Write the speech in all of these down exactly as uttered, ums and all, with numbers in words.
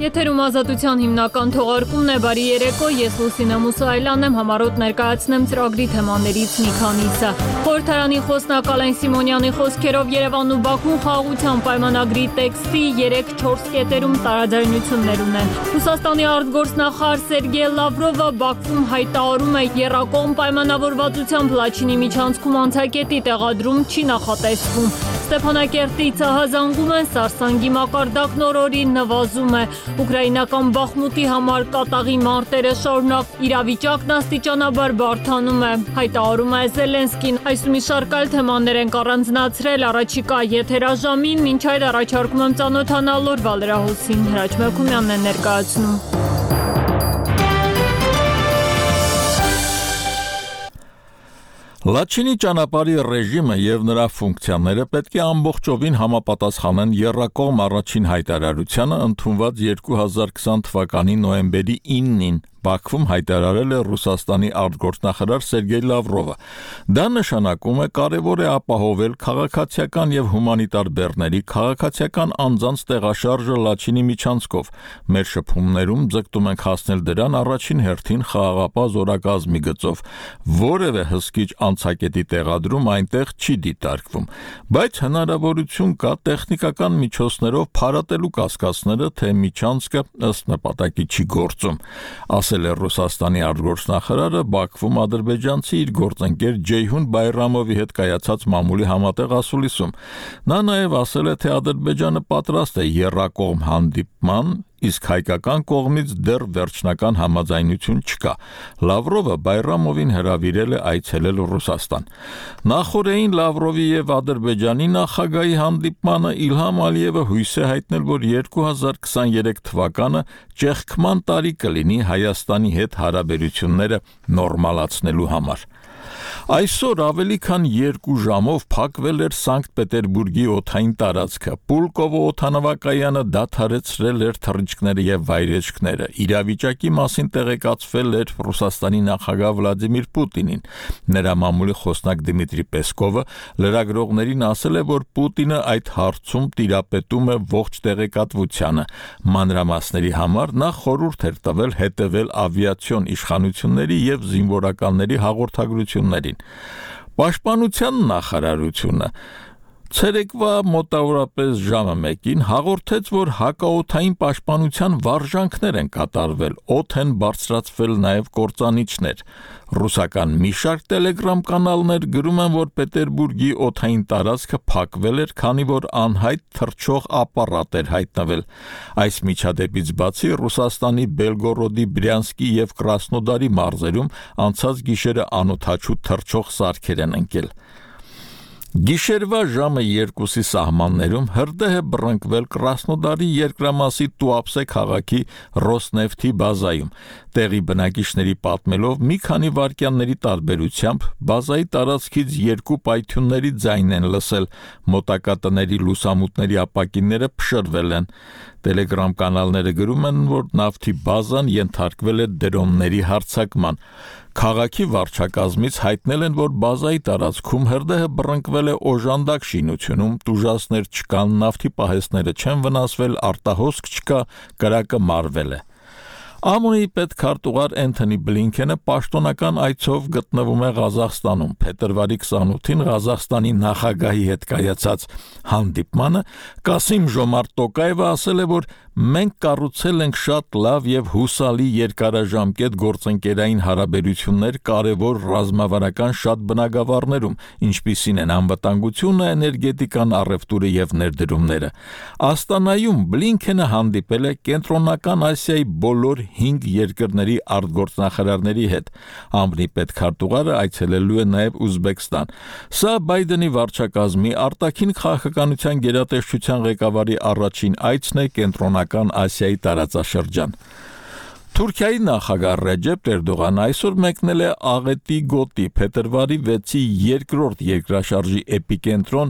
Եթերում ազատության հիմնական թողարկումն է, բարի երեկո, ես Լուսինե Մուսայելյանն եմ, համառոտ ներկայացնեմ ծրագրի թեմաներից մի քանիսը։ Խորհրդարանի խոսնակ Ալեն Սիմոնյանի խոսքերով Երևանն ու Բաքուն խաղաղության պայմանագրի տեքստի երեք-չորս կետերում տարաձայնություններ ունեն։ Ռուսաստանի արտգործնախարար Սերգեյ Լավրովը Բաքվում հայտարարում է եռակողմ պայմանավորվածությամբ Լաչինի միջանցքում անցակետի տեղադրում չի նախատեսվում։ Ստեփանակերտի ցահազանգում են Սարսանգի մակարդակն օրորի նվազում է։ Ուկրաինական Բախմուտի համար կատաղի մարտերը շարունակ իրավիճակն աստիճանաբար բարդանում է, հայտարարում է Զելենսկին։ Այս ու մի շարք այլ թեմաներ են առանձնացրել առաջիկա եթերաժամին, մինչ այդ առաջարկում եմ ծանոթանալ օրվա լրահոսին, Հրաչ Մելքումյանն է ներկայացնում։ Լաչինի ճանապարհի ռեժիմը եւ նրա ֆունկցիաները պետք է ամբողջովին համապատասխանեն եռակողմ առաջին հայտարարությանը ընդունված երկու հազար քսան թվականի նոյեմբերի իննին Բաքվում հայտարարել է Ռուսաստանի արտգործնախարար Սերգեյ Լավրովը։ Դա նշանակում է կարևոր է ապահովել քաղաքացիական եւ հումանիտար բեռների քաղաքացիական անձանց տեղաշարժը Լաչինի միջանցքով։ Մեր շփումներում ձգտում ենք հասնել դրան առաջին հերթին խաղաղապահ զորակազմի գծով։ Որևէ հսկիչ անցակետի տեղադրում այնտեղ չի դիտարկվում, բայց հնարավորություն կա տեխնիկական միջոցներով փարատելու կասկածները, թե միջանցքը ըստ նպատակի չի գործում։ Ասել է Ռուսաստանի արտգործնախարարը Բաքվում ադրբեջանցի իր գործընկեր Ջեյհուն Բայրամովի հետ կայացած մամուլի համատեղ ասուլիսում։ Նա նաև ասել է, թե Ադրբեջանը պատրաստ է եռակողմ հանդիպման, իսկ հայկական կողմից դեռ վերջնական համաձայնություն չկա։ Լավրովը Բայրամովին հրավիրել է այցելել Ռուսաստան։ Նախորդին Լավրովի եւ Ադրբեջանի նախագահի հանդիպմանը Իլհամ Ալիևը հույս է հայտնել, որ երկու հազար քսաներեք թվականը ճեղքման տարի կլինի Հայաստանի հետ հարաբերությունները նորմալացնելու համար։ Այսօր ավելի քան երկու ժամով փակվել էր Սանկտ Պետերբուրգի օդային տարածքը։ Պուլկովո օդանավակայանը դադարեցրել էր թռիչքները եւ վայրեջքները։ Իրավիճակի մասին տեղեկացվել էր Ռուսաստանի նախագահ Վլադիմիր Պուտինին։ Նրա մամուլի խոսնակ Դմիտրի Պեսկովը լրագրողներին ասել է, որ Պուտինը այդ հարցում տիրապետում է ողջ տեղեկատվությանը։ Մանրամասների համար նա խորհուրդ էր տվել հետևել ավիացիոն իշխանությունների եւ զինվորականների հաղորդագրություններին։ Պաշտպանության նախարարությունը ցերեկվա մոտավորապես ժամը մեկին հաղորդեց, որ հակաօդային պաշտպանության վարժանքներ են կատարվել, օդ են բարձրացվել նաև կործանիչներ։ Ռուսական մի շարք տելեգրամ կանալներ գրում են, որ Պետերբուրգի օդային տարածքը փակվել էր, քանի որ անհայտ թռչող ապարատ էր հայտնվել։ Այս միջադեպից բացի Ռուսաստանի Բելգորոդի, Բրյանսկի եւ Կրասնոդարի մարզերում անցած գիշերը անօդաչու թռչող սարքեր են ընկել։ Գիշերվա ժամը երկուսի սահմաններում հրդեհ է բռնկվել Կրասնոդարի երկրամասի Տուապսե քաղաքի Ռոսնեֆթի բազայում։ Տեղի բնակիչների պատմելով մի քանի վայրկյանների տարբերությամբ բազայի տարածքից երկու պայթյունների ձայն են լսել, մոտակա տների լուսամուտների ապակիները փշրվել են։ Տելեգրամ կանալները գրում են, որ նավթի բազան ենթարկվել է դրոնների հարձակման։ Քաղաքի վարչակազմից հայտնել են, որ բազայի տարածքում հրդեհը բռնկվել է օժանդակ շինությունում, տուժածներ չկան, նավթի պահեստները չեն վնասվել, արտահոսք չկա, կրակը մարվել է։ ԱՄՆ-ի պետքարտուղար Էնթոնի Բլինքենը պաշտոնական այցով գտնվում է Ղազախստանում։ Փետրվարի քսանութին Ղազախստանի նախագահի հետ կայացած հանդիպմանը Կասիմ Ժոմարտ Տոկաևը ասել է, որ մենք կառուցել ենք շատ լավ եւ հուսալի երկարաժամկետ գործընկերային հարաբերություններ կարևոր ռազմավարական շատ բնագավառներում, ինչպիսին են անվտանգությունը, էներգետիկան, առևտուրը եւ ներդրումները։ Աստանայում Բլինքենը հանդիպել է Կենտրոնական Ասիայի բոլոր հինգ երկրների արտգործնախարարների հետ։ ԱՄՆ-ի պետքարտուղարը այցելելու է նաև Ուզբեկստան։ Սա Բայդենի վարչակազմի արտաքին քաղաքականության գերատեսչության ղեկավարի առաջին այցն է Կենտրոնական Ասիայի տարածաշրջան։ Թուրքիայի նախագահ Ռեջեփ Էրդողանը այսօր մեկնել է Աղետի գոտի Փետրվարի վեցի երկրորդ երկրաշարժի էպիկենտրոն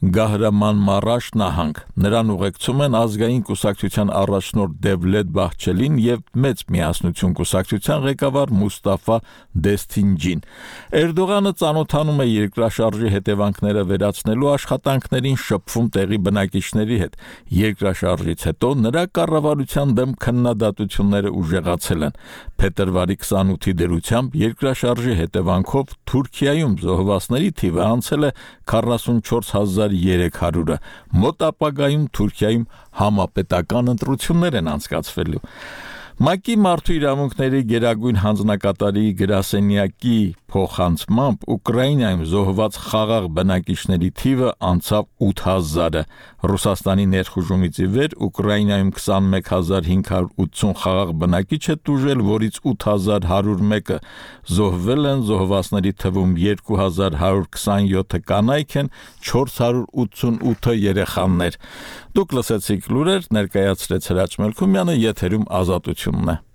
Գահրաման Մարաշ նահանգ։ Նրան ուղեկցում են ազգային կուսակցության առաջնորդ Դևլետ Բահչելին եւ մեծ միասնություն կուսակցության ղեկավար Մուստաֆա Դեստինջին։ Էրդողանը ծանոթանում է երկրաշարժի հետևանքները վերացնելու աշխատանքներին, շփվում տեղի բնակիչների հետ։ Երկրաշարժից հետո նրա կառավարության դեմ քննադատությունները ուժեղացել են։ Փետրվարի քսանութի դրությամբ երկրաշարժի հետևանքով Թուրքիայում զոհվածների թիվը անցել է քառասունչորս հազար երեք հարյուրը։ Մոտ ապագայում Թուրքիայում համապետական ընտրություններ են անցկացվելու։ ՄԱԿ-ի մարդու իրավունքների գերագույն հանձնակատարի գրասենյակի փոխանցմամբ Ուկրաինայում զոհված խաղաղ բնակիչների թիվը անցավ ութ հազարը։ Ռուսաստանի ներխուժումից ի վեր Ուկրաինայում քսանմեկ հազար հինգ հարյուր ութսուն խաղաղ բնակիչ է տուժել, որից ութ հազար հարյուր մեկը զոհվել են, զոհվածների թվում երկու հազար հարյուր քսանյոթը կանայք են, չորս հարյուր ութսունութը երեխաներ։ Դուք լսեցիք լուրեր, ներկայացրեց Հրաչ Մելքումյանը, եթերում Ազատությունն է։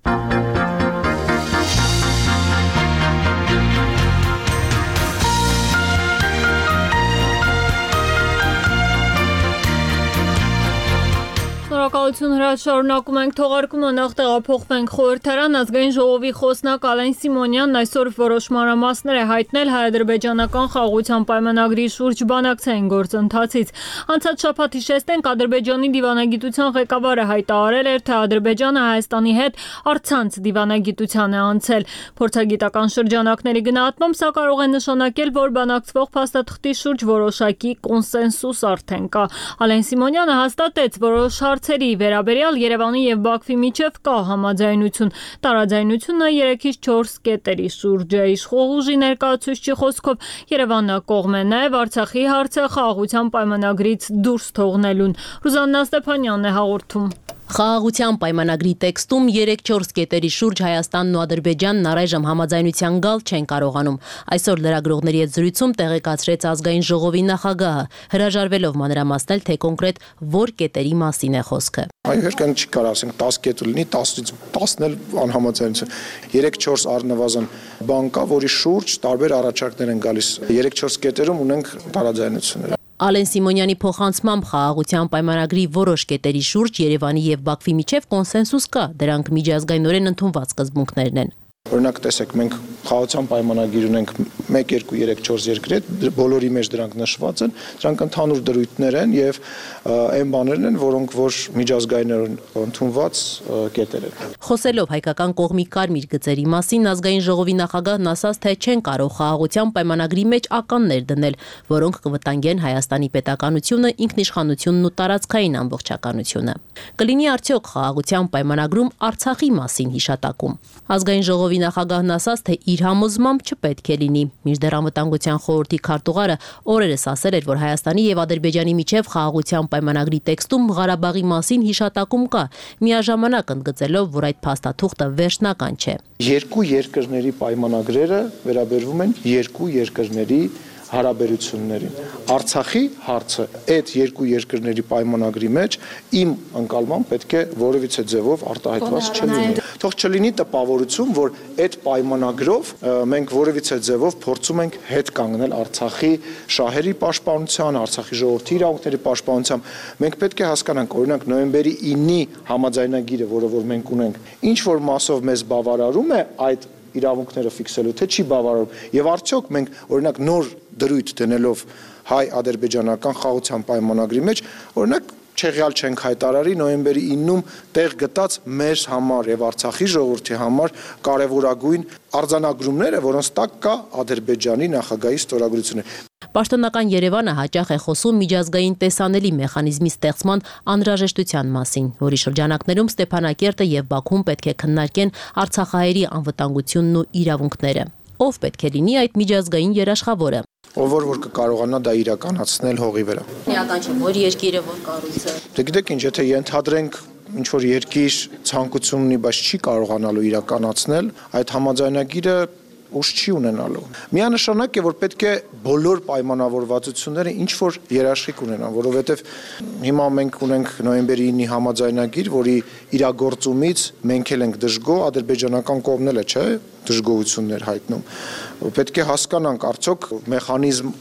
Շնորհակալություն Հրաչ, շարունակում ենք թողարկումը, նախ տեղափոխվենք խորհրդարան։ Ազգային ժողովի խոսնակ Ալեն Սիմոնյանն այսօր որոշ մանրամասներ է հայտնել հայ-ադրբեջանական խաղաղության պայմանագրի շուրջ բանակցային գործընթացից։ Անցած շաբաթ հիշեցնենք, Ադրբեջանի դիվանագիտության ղեկավարը հայտարարել էր, թե Ադրբեջանը Հայաստանի հետ առցանց դիվանագիտության է անցել։ Փորձագիտական շրջանակների գնահատմամբ սա կարող է նշանակել, որ բանակցվող փաստաթղթի շուրջ որոշակի կոնսենսուս արդեն կա։ Ալեն Սիմոնյանը հաստատեց, որոշ հարցերի վերաբերյալ Երևանի եւ Բաքվի միջև կա համաձայնություն։ Տարաձայնությունը երեքից չորս կետերի շուրջ է։ Իշխող ուժի ներկայացուցչի խոսքով Երևանը կողմ է նաեւ Արցախի հարցը խաղաղության պայմանագրից դուրս թողնելուն։ Ռուզաննա Ստեփանյանն է հաղորդում։ Խաղաղության պայմանագրի տեքստում երեք-չորս կետերի շուրջ Հայաստանն ու Ադրբեջանն առայժմ համաձայնության գալ չեն կարողանում։ Այսօր լրագրողների հետ զրույցում տեղեկացրեց ազգային ժողովի նախագահը, հրաժարվելով մանրամասնել, թե կոնկրետ որ կետերի մասին է խոսքը։ Այհարկե չի կարող ասենք տասը կետ լինի, տասից տասն էլ անհամաձայնություն։ երեք-չորս առնվազն բան կա, որի շուրջ տարբեր առաջարկներ են գալիս։ երեք-չորս կետերում ունենք տարաձայնություններ։ Ալեն Սիմոնյանի փոխանցմամբ խաղաղության պայմանագրի որոշ կետերի շուրջ Երևանի եւ Բաքվի միջև կոնսենսուս կա, դրանք միջազգայինորեն ընդունված սկզբունքներն են։ Օրինակ տեսեք, մենք խաղաղության պայմանագիր ունենք մեկ, երկու, երեք, չորս երկրի, բոլորի մեջ դրանք նշված են, դրանք ընդհանուր դրույթներ են եւ այն բաներն են, որոնք որ միջազգայինորեն ընդունված կետեր են։ Խոսելով հայկական կողմի կարմիր գծերի մասին, ազգային ժողովի նախագահն ասաց, թե չեն կարող խաղաղության պայմանագրի մեջ ականներ դնել, որոնք կվտանգեն Հայաստանի պետականությունը, ինքնիշխանությունն ու տարածքային ամբողջականությունը։ Կլինի արդյոք խաղաղության պայմանագրում Արցախի մասին հիշատակում։ Ազգային ժողովի նախագահն ասաց, թե իր համոզմամբ չպետք է լինի։ Մինչդեռ անվտանգության խորհրդի քարտուղարը օրերս ասել էր, որ Հայաստանի եւ Ադրբեջանի միջև խաղաղության պայմանագրի տեքստում Ղարաբաղի մասին հիշատակում կա, միաժամանակ ընդգծելով, որ այդ փաստաթուղթը վերջնական չէ։ Երկու երկրների պայմանագրերը վերաբերվում են երկու երկրների հարաբերություններին։ Արցախի հարցը այդ երկու երկրների պայմանագրի մեջ իմ ընկալմամբ պետք է որևիցե ձևով արտահայտված չլինի։ Թող չլինի տպավորություն, որ այդ պայմանագրով մենք որևիցե ձևով փորձում ենք հետ կանգնել Արցախի շահերի պաշտպանության, Արցախի ժողովրդի իրավունքների պաշտպանությամբ։ Մենք պետք է հասկանանք, օրինակ նոյեմբերի ինի համաձայնագիրը, որը որ մենք ունենք, ինչ որ մասով մեզ բավարարում է այդ իրավունքները ֆիքսելու, թե չի բավարարում։ Եվ արդյոք մենք օրինակ նոր դրույթ դնելով հայ-ադրբեջանական խաղաղության պայմանագրի մեջ, օրինակ չեղյալ չենք հայտարարի նոյեմբերի իննում տեղ գտած մեր համար եւ Արցախի ժողովրդի համար կարևորագույն արձանագրումները, որոնց տակ կա Ադրբեջանի նախագահի ստորագրությունը։ Պաշտոնական Երևանը հաճախ է խոսում միջազգային տեսանելի մեխանիզմի ստեղծման անհրաժեշտության մասին, որի շրջանակներում Ստեփանակերտը եւ Բաքուն պետք է քննարկեն արցախահայերի անվտանգությունն ու իրավունքները։ Ով պետք է լինի այդ միջազգային երաշխավորը։ Ով որ կկարողանա դա իրականացնել հողի վրա։ Միական չէ, որ երկիրը, որ կառույցը։ Դե գիտեք ինչ, եթե ենթադրենք ինչ որ երկիր ցանկություն ունի, բայց չի կարողանալու իրականացնել, այդ համաձայնագիրը ուժ չի ունենալու։ Միանշանակ է, որ պետք է բոլոր պայմանավորվածությունները ինչ որ երաշխիք ունենան, որովհետև հիմա մենք ունենք նոյեմբերի ինի համաձայնագիր, որի իրագործումից մենք էլ ենք դժգոհ, ադրբեջանական կողմն էլ է, չէ, դժգոհություններ հայտնում։ Պետք է հասկանանք, արդյոք մեխանիզմ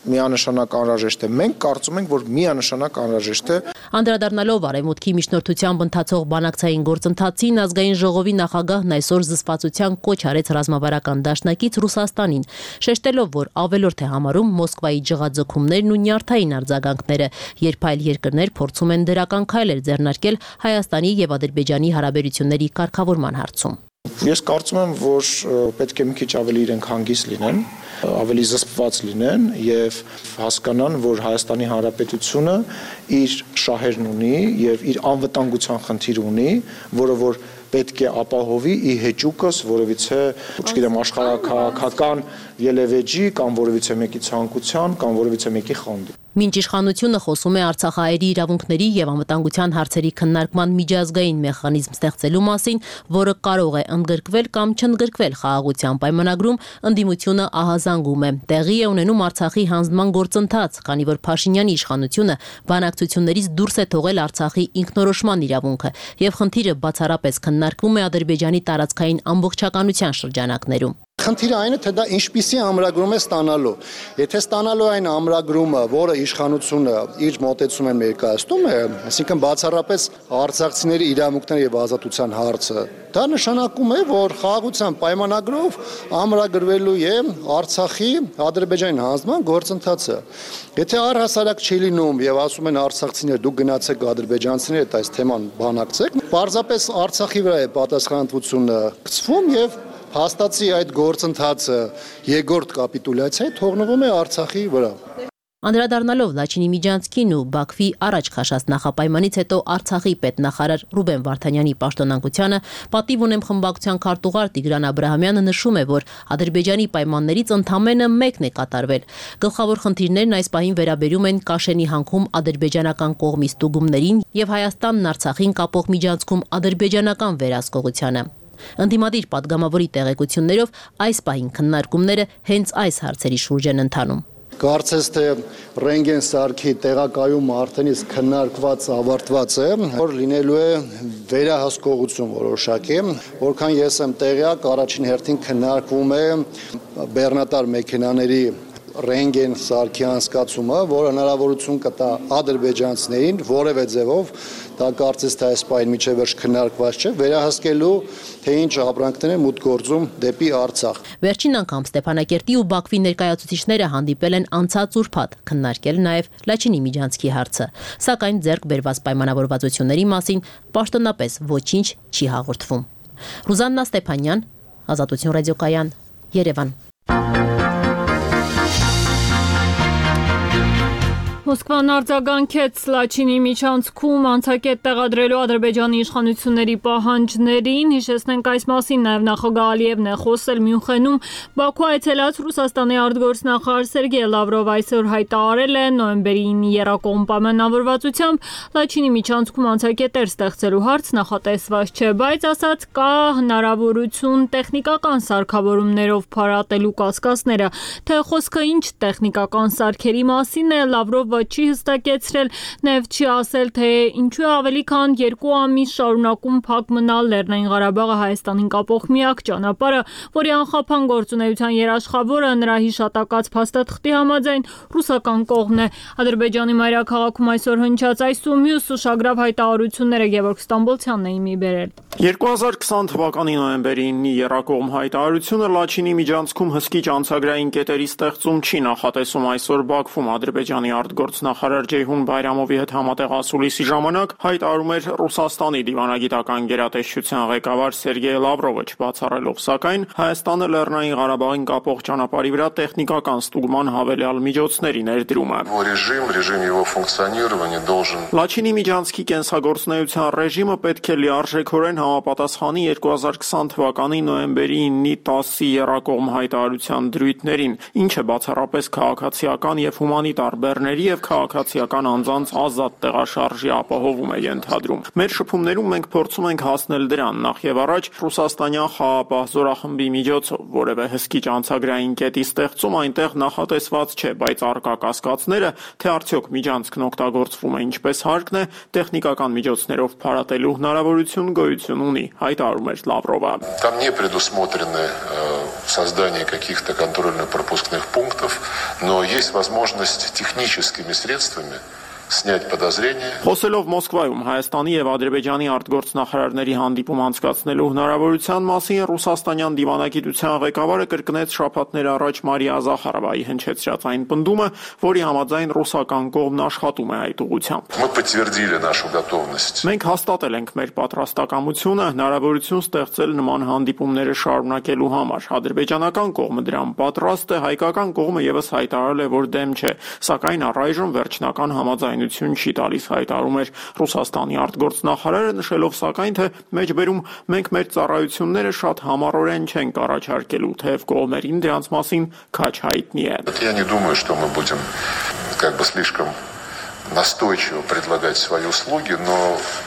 միանշանակ անհրաժեշտ է։ Մենք կարծում ենք, որ միանշանակ անհրաժեշտ է։ Անդրադառնալով Արևմուտքի միջնորդությամբ ընթացող բանակցային գործընթացին ազգային ժողովի նախագահն այսօր զսպվածության կոչ արեց ռազմավարական դաշնակից Ռուսաստանին, շեշտելով, որ ավելորդ է համարում Մոսկվայի ջղաձգումներն ու նյարդային արձագանքները, երբ այլ երկրներ փորձում են դրական քայլեր ձեռնարկել Հայաստանի եւ Ադրբեջանի հարաբերությունների կարգավորման հարցում։ Ես կարծում եմ, որ պետք է մի քիչ ավելի իրենք հանգիստ լինեն, ավելի զսպված լինեն եւ հասկանան, որ Հայաստանի Հանրապետությունը իր շահերն ունի եւ իր անվտանգության խնդիր ունի, որը որ պետք է ապահովի ի հեճուկս որևիցե, չգիտեմ, աշխարհաքաղաքական ելևէջի կամ որևիցե մեկի ցանկության կամ որևիցե մեկի խանդի։ Մինչ իշխանությունը խոսում է արցախահայերի իրավունքների եւ անվտանգության հարցերի քննարկման միջազգային մեխանիզմ ստեղծելու մասին, որը կարող է ընդգրկվել կամ չընդգրկվել խաղաղության պայմանագրում, ընդդիմությունը ահազանգում է։ Տեղի է ունենում Արցախի հանձնման գործընթաց, քանի որ Փաշինյանի իշխանությունը բանակցություններից դուրս է թողել Արցախի ինքնորոշման իրավունքը եւ խնդիրը բացառապես քննարկվում է Ադրբեջանի տարածքային ամբողջականության շրջանակներում։ Խնդիրը այն է, թե դա ինչպիսի ամրագրում է ստանալու։ Եթե ստանալու այն ամրագրումը, որը իշխանությունը իր մոտեցումը ներկայացնում է, այսինքն բացառապես արցախցիների իրավունքների եւ ազատության հարցը, դա նշանակում է, որ խաղաղության պայմանագրով ամրագրվելու է Արցախի Ադրբեջանի հանձնման գործընթացը։ Եթե առհասարակ չի լինում եւ ասում են արցախցիներ, դուք գնացեք ադրբեջանցիների հետ այս թեման բանակցեք, պարզապես Արցախի վրա է պատասխանատվությունը գցվում եւ հաստատի այդ գործընթացը երկրորդ կապիտուլյացիայի թողնվում է Արցախի վրա։ Անդրադառնալով Լաչինի Միջանցքին ու Բաքվի առաջ քաշած նախապայմանից հետո Արցախի պետնախարար Ռուբեն Վարդանյանի պաշտոնակությանը, պատիվ ունեմ խմբակցության քարտուղար Տիգրան Աբրահամյանը նշում է, որ Ադրբեջանի պայմաններից ընդամենը մեկն է կատարվել։ Գլխավոր խնդիրներն այս պահին վերաբերում են Կաշենի հանքում ադրբեջանական կողմի ստուգումներին եւ Հայաստանն Արցախին կապող միջանցքում ադրբեջանական վերահսկողությանը։ Ընդդիմադիր падգամավորի տեղեկություններով այս պահին քննարկումները հենց այս հարցերի շուրջ են ընթանում։ Կարծես թե ռենտգեն սարքի տեղակայումը արդեն իսկ քննարկված ավարտված է, որ լինելու է վերահսկողություն որոշակի, որքան ես եմ տեղյակ, առաջին հերթին քննարկվում է բեռնատար մեքենաների ռենտգեն սարքի անցկացումը, որը հնարավորություն կտա ադրբեջանցիներին որևէ ձևով, դա կարծես թե այս պահին մինչև վերջ քննարկված չէ, վերահսկելու թե ինչ ապրանքներ են մուտք գործում դեպի Արցախ։ Վերջին անգամ Ստեփանակերտի ու Բաքվի ներկայացուցիչները հանդիպել են անցած ուրբաթ, քննարկել նաև Լաչինի Միջանցքի հարցը, սակայն ձեռք բերված պայմանավորվածությունների մասին պաշտոնապես ոչինչ չի հաղորդվում։ Ռուզաննա Ստեփանյան, Ազատություն ռադիոկայան, Երևան։ Մոսկվան արձագանքեց Լաչինի միջանցքում անցակետ տեղադրելու Ադրբեջանի իշխանությունների պահանջներին, հիշեցնենք այս մասին նաև նախագահ Ալիևն է խոսել Մյունխենում, Բաքու այցելած Ռուսաստանի արտգործնախարար Սերգեյ Լավրովը այսօր հայտարարել է նոյեմբերին եռակողմ պայմանավորվածությամբ Լաչինի միջանցքում անցակետեր ստեղծելու հարց նախատեսված չէ, բայց ասաց կա հնարավորություն տեխնիկական սարքավորումներով փարատելու կասկածները, թե խոսքը ինչ տեխնիկական սարքերի մասին է, Լավրովը չի հստակեցրել, նաև չի ասել, թե ինչու է ավելի քան երկու ամիս շարունակում փակ մնալ Լեռնային Ղարաբաղը Հայաստանին կապող միակ ճանապարհը, որի անխափան գործունեության երաշխավորը նրա հիշատակած փաստաթղթի համաձայն ռուսական կողմն է։ Ադրբեջանի մայրաքաղաքում այսօր հնչած այս ու մյուս ուշագրավ հայտարարությունները Գևորգ Ստամբոլցյանն է իմի բերել։ երկու հազար քսան թվականի նոյեմբերին եռակողմ հայտարարությունը Լաչինի միջանցքում հսկիչ անցագրային կետերի ստեղծում չի նախատեսում այսօր Բաքվում Ադրբեջանի արտգործնախարար Ջեյհուն Բայրամովի հետ համատեղ ասուլիսի ժամանակ հայտարարում էր Ռուսաստանի դիվանագիտական գերատեսչության ղեկավար Սերգեյ Լավրովը, չբացառելով սակայն Հայաստանը Լեռնային Ղարաբաղին կապող ճանապարհի վրա տեխնիկական ստուգման հավելյալ միջոցների ներդրումը։ Լաչինի միջանցքի կենսագործունեության ռեժիմը պետք է լիարժեքորեն համապատասխանի երկու հազար քսան թվականի նոյեմբերի ինը տասի եռակողմ հայտարարության դրույթներին, ինչը բացառապես քաղաքացիական եւ հումանիտար բեռների եւ քաղաքացիական անձանց ազատ տեղաշարժի ապահովում է ենթադրում։ Մեր շփումներում մենք փորձում ենք հասնել դրան, նախ եւ առաջ ռուսաստանյան խաղապահ զորախմբի միջոցով, որևէ հսկիչ անցագրային կետի ստեղծում այնտեղ նախատեսված չէ, բայց արկա կասկածները, թե արդյոք միջանցքն օգտագործվում է ինչպես հարկն է, տեխնիկական միջոցներով փարատելու հնարավորություն գոյություն ունի, հայտարարում էր Լավրովը։ создание каких-то контрольно-пропускных пунктов, но есть возможность техническими средствами снять подозрения. Խոսելով Մոսկվայում Հայաստանի եւ Ադրբեջանի արտգործնախարարների հանդիպում անցկացնելու հնարավորության մասին ռուսաստանյան դիվանագիտության ղեկավարը կրկնեց շաբաթներ առաջ Մարիա Զախարովայի հնչեցրած այն պնդումը, որի համաձայն ռուսական կողմն աշխատում է այդ ուղղությամբ։ Мы подтвердили нашу готовность. Մենք հաստատել ենք մեր պատրաստակամությունը հնարավորություն ստեղծել նման հանդիպումները շարունակելու համար։ Ադրբեջանական կողմը դրան պատրաստ է, հայկական կողմը եւս հայտարարել է, որ դեմ չէ, սակայն առայժմ վերջնական համաձայն չի տալիս, հայտարարում էր Ռուսաստանի արտգործնախարարը, նշելով սակայն, թե մեջբերում մենք մեր ծառայությունները շատ համառորեն չենք առաջարկելու, թեև կողմերին դրանց մասին քաչ հայտնի է։ Я не думаю, что мы будем как бы слишком настойчиво предлагать свои услуги, но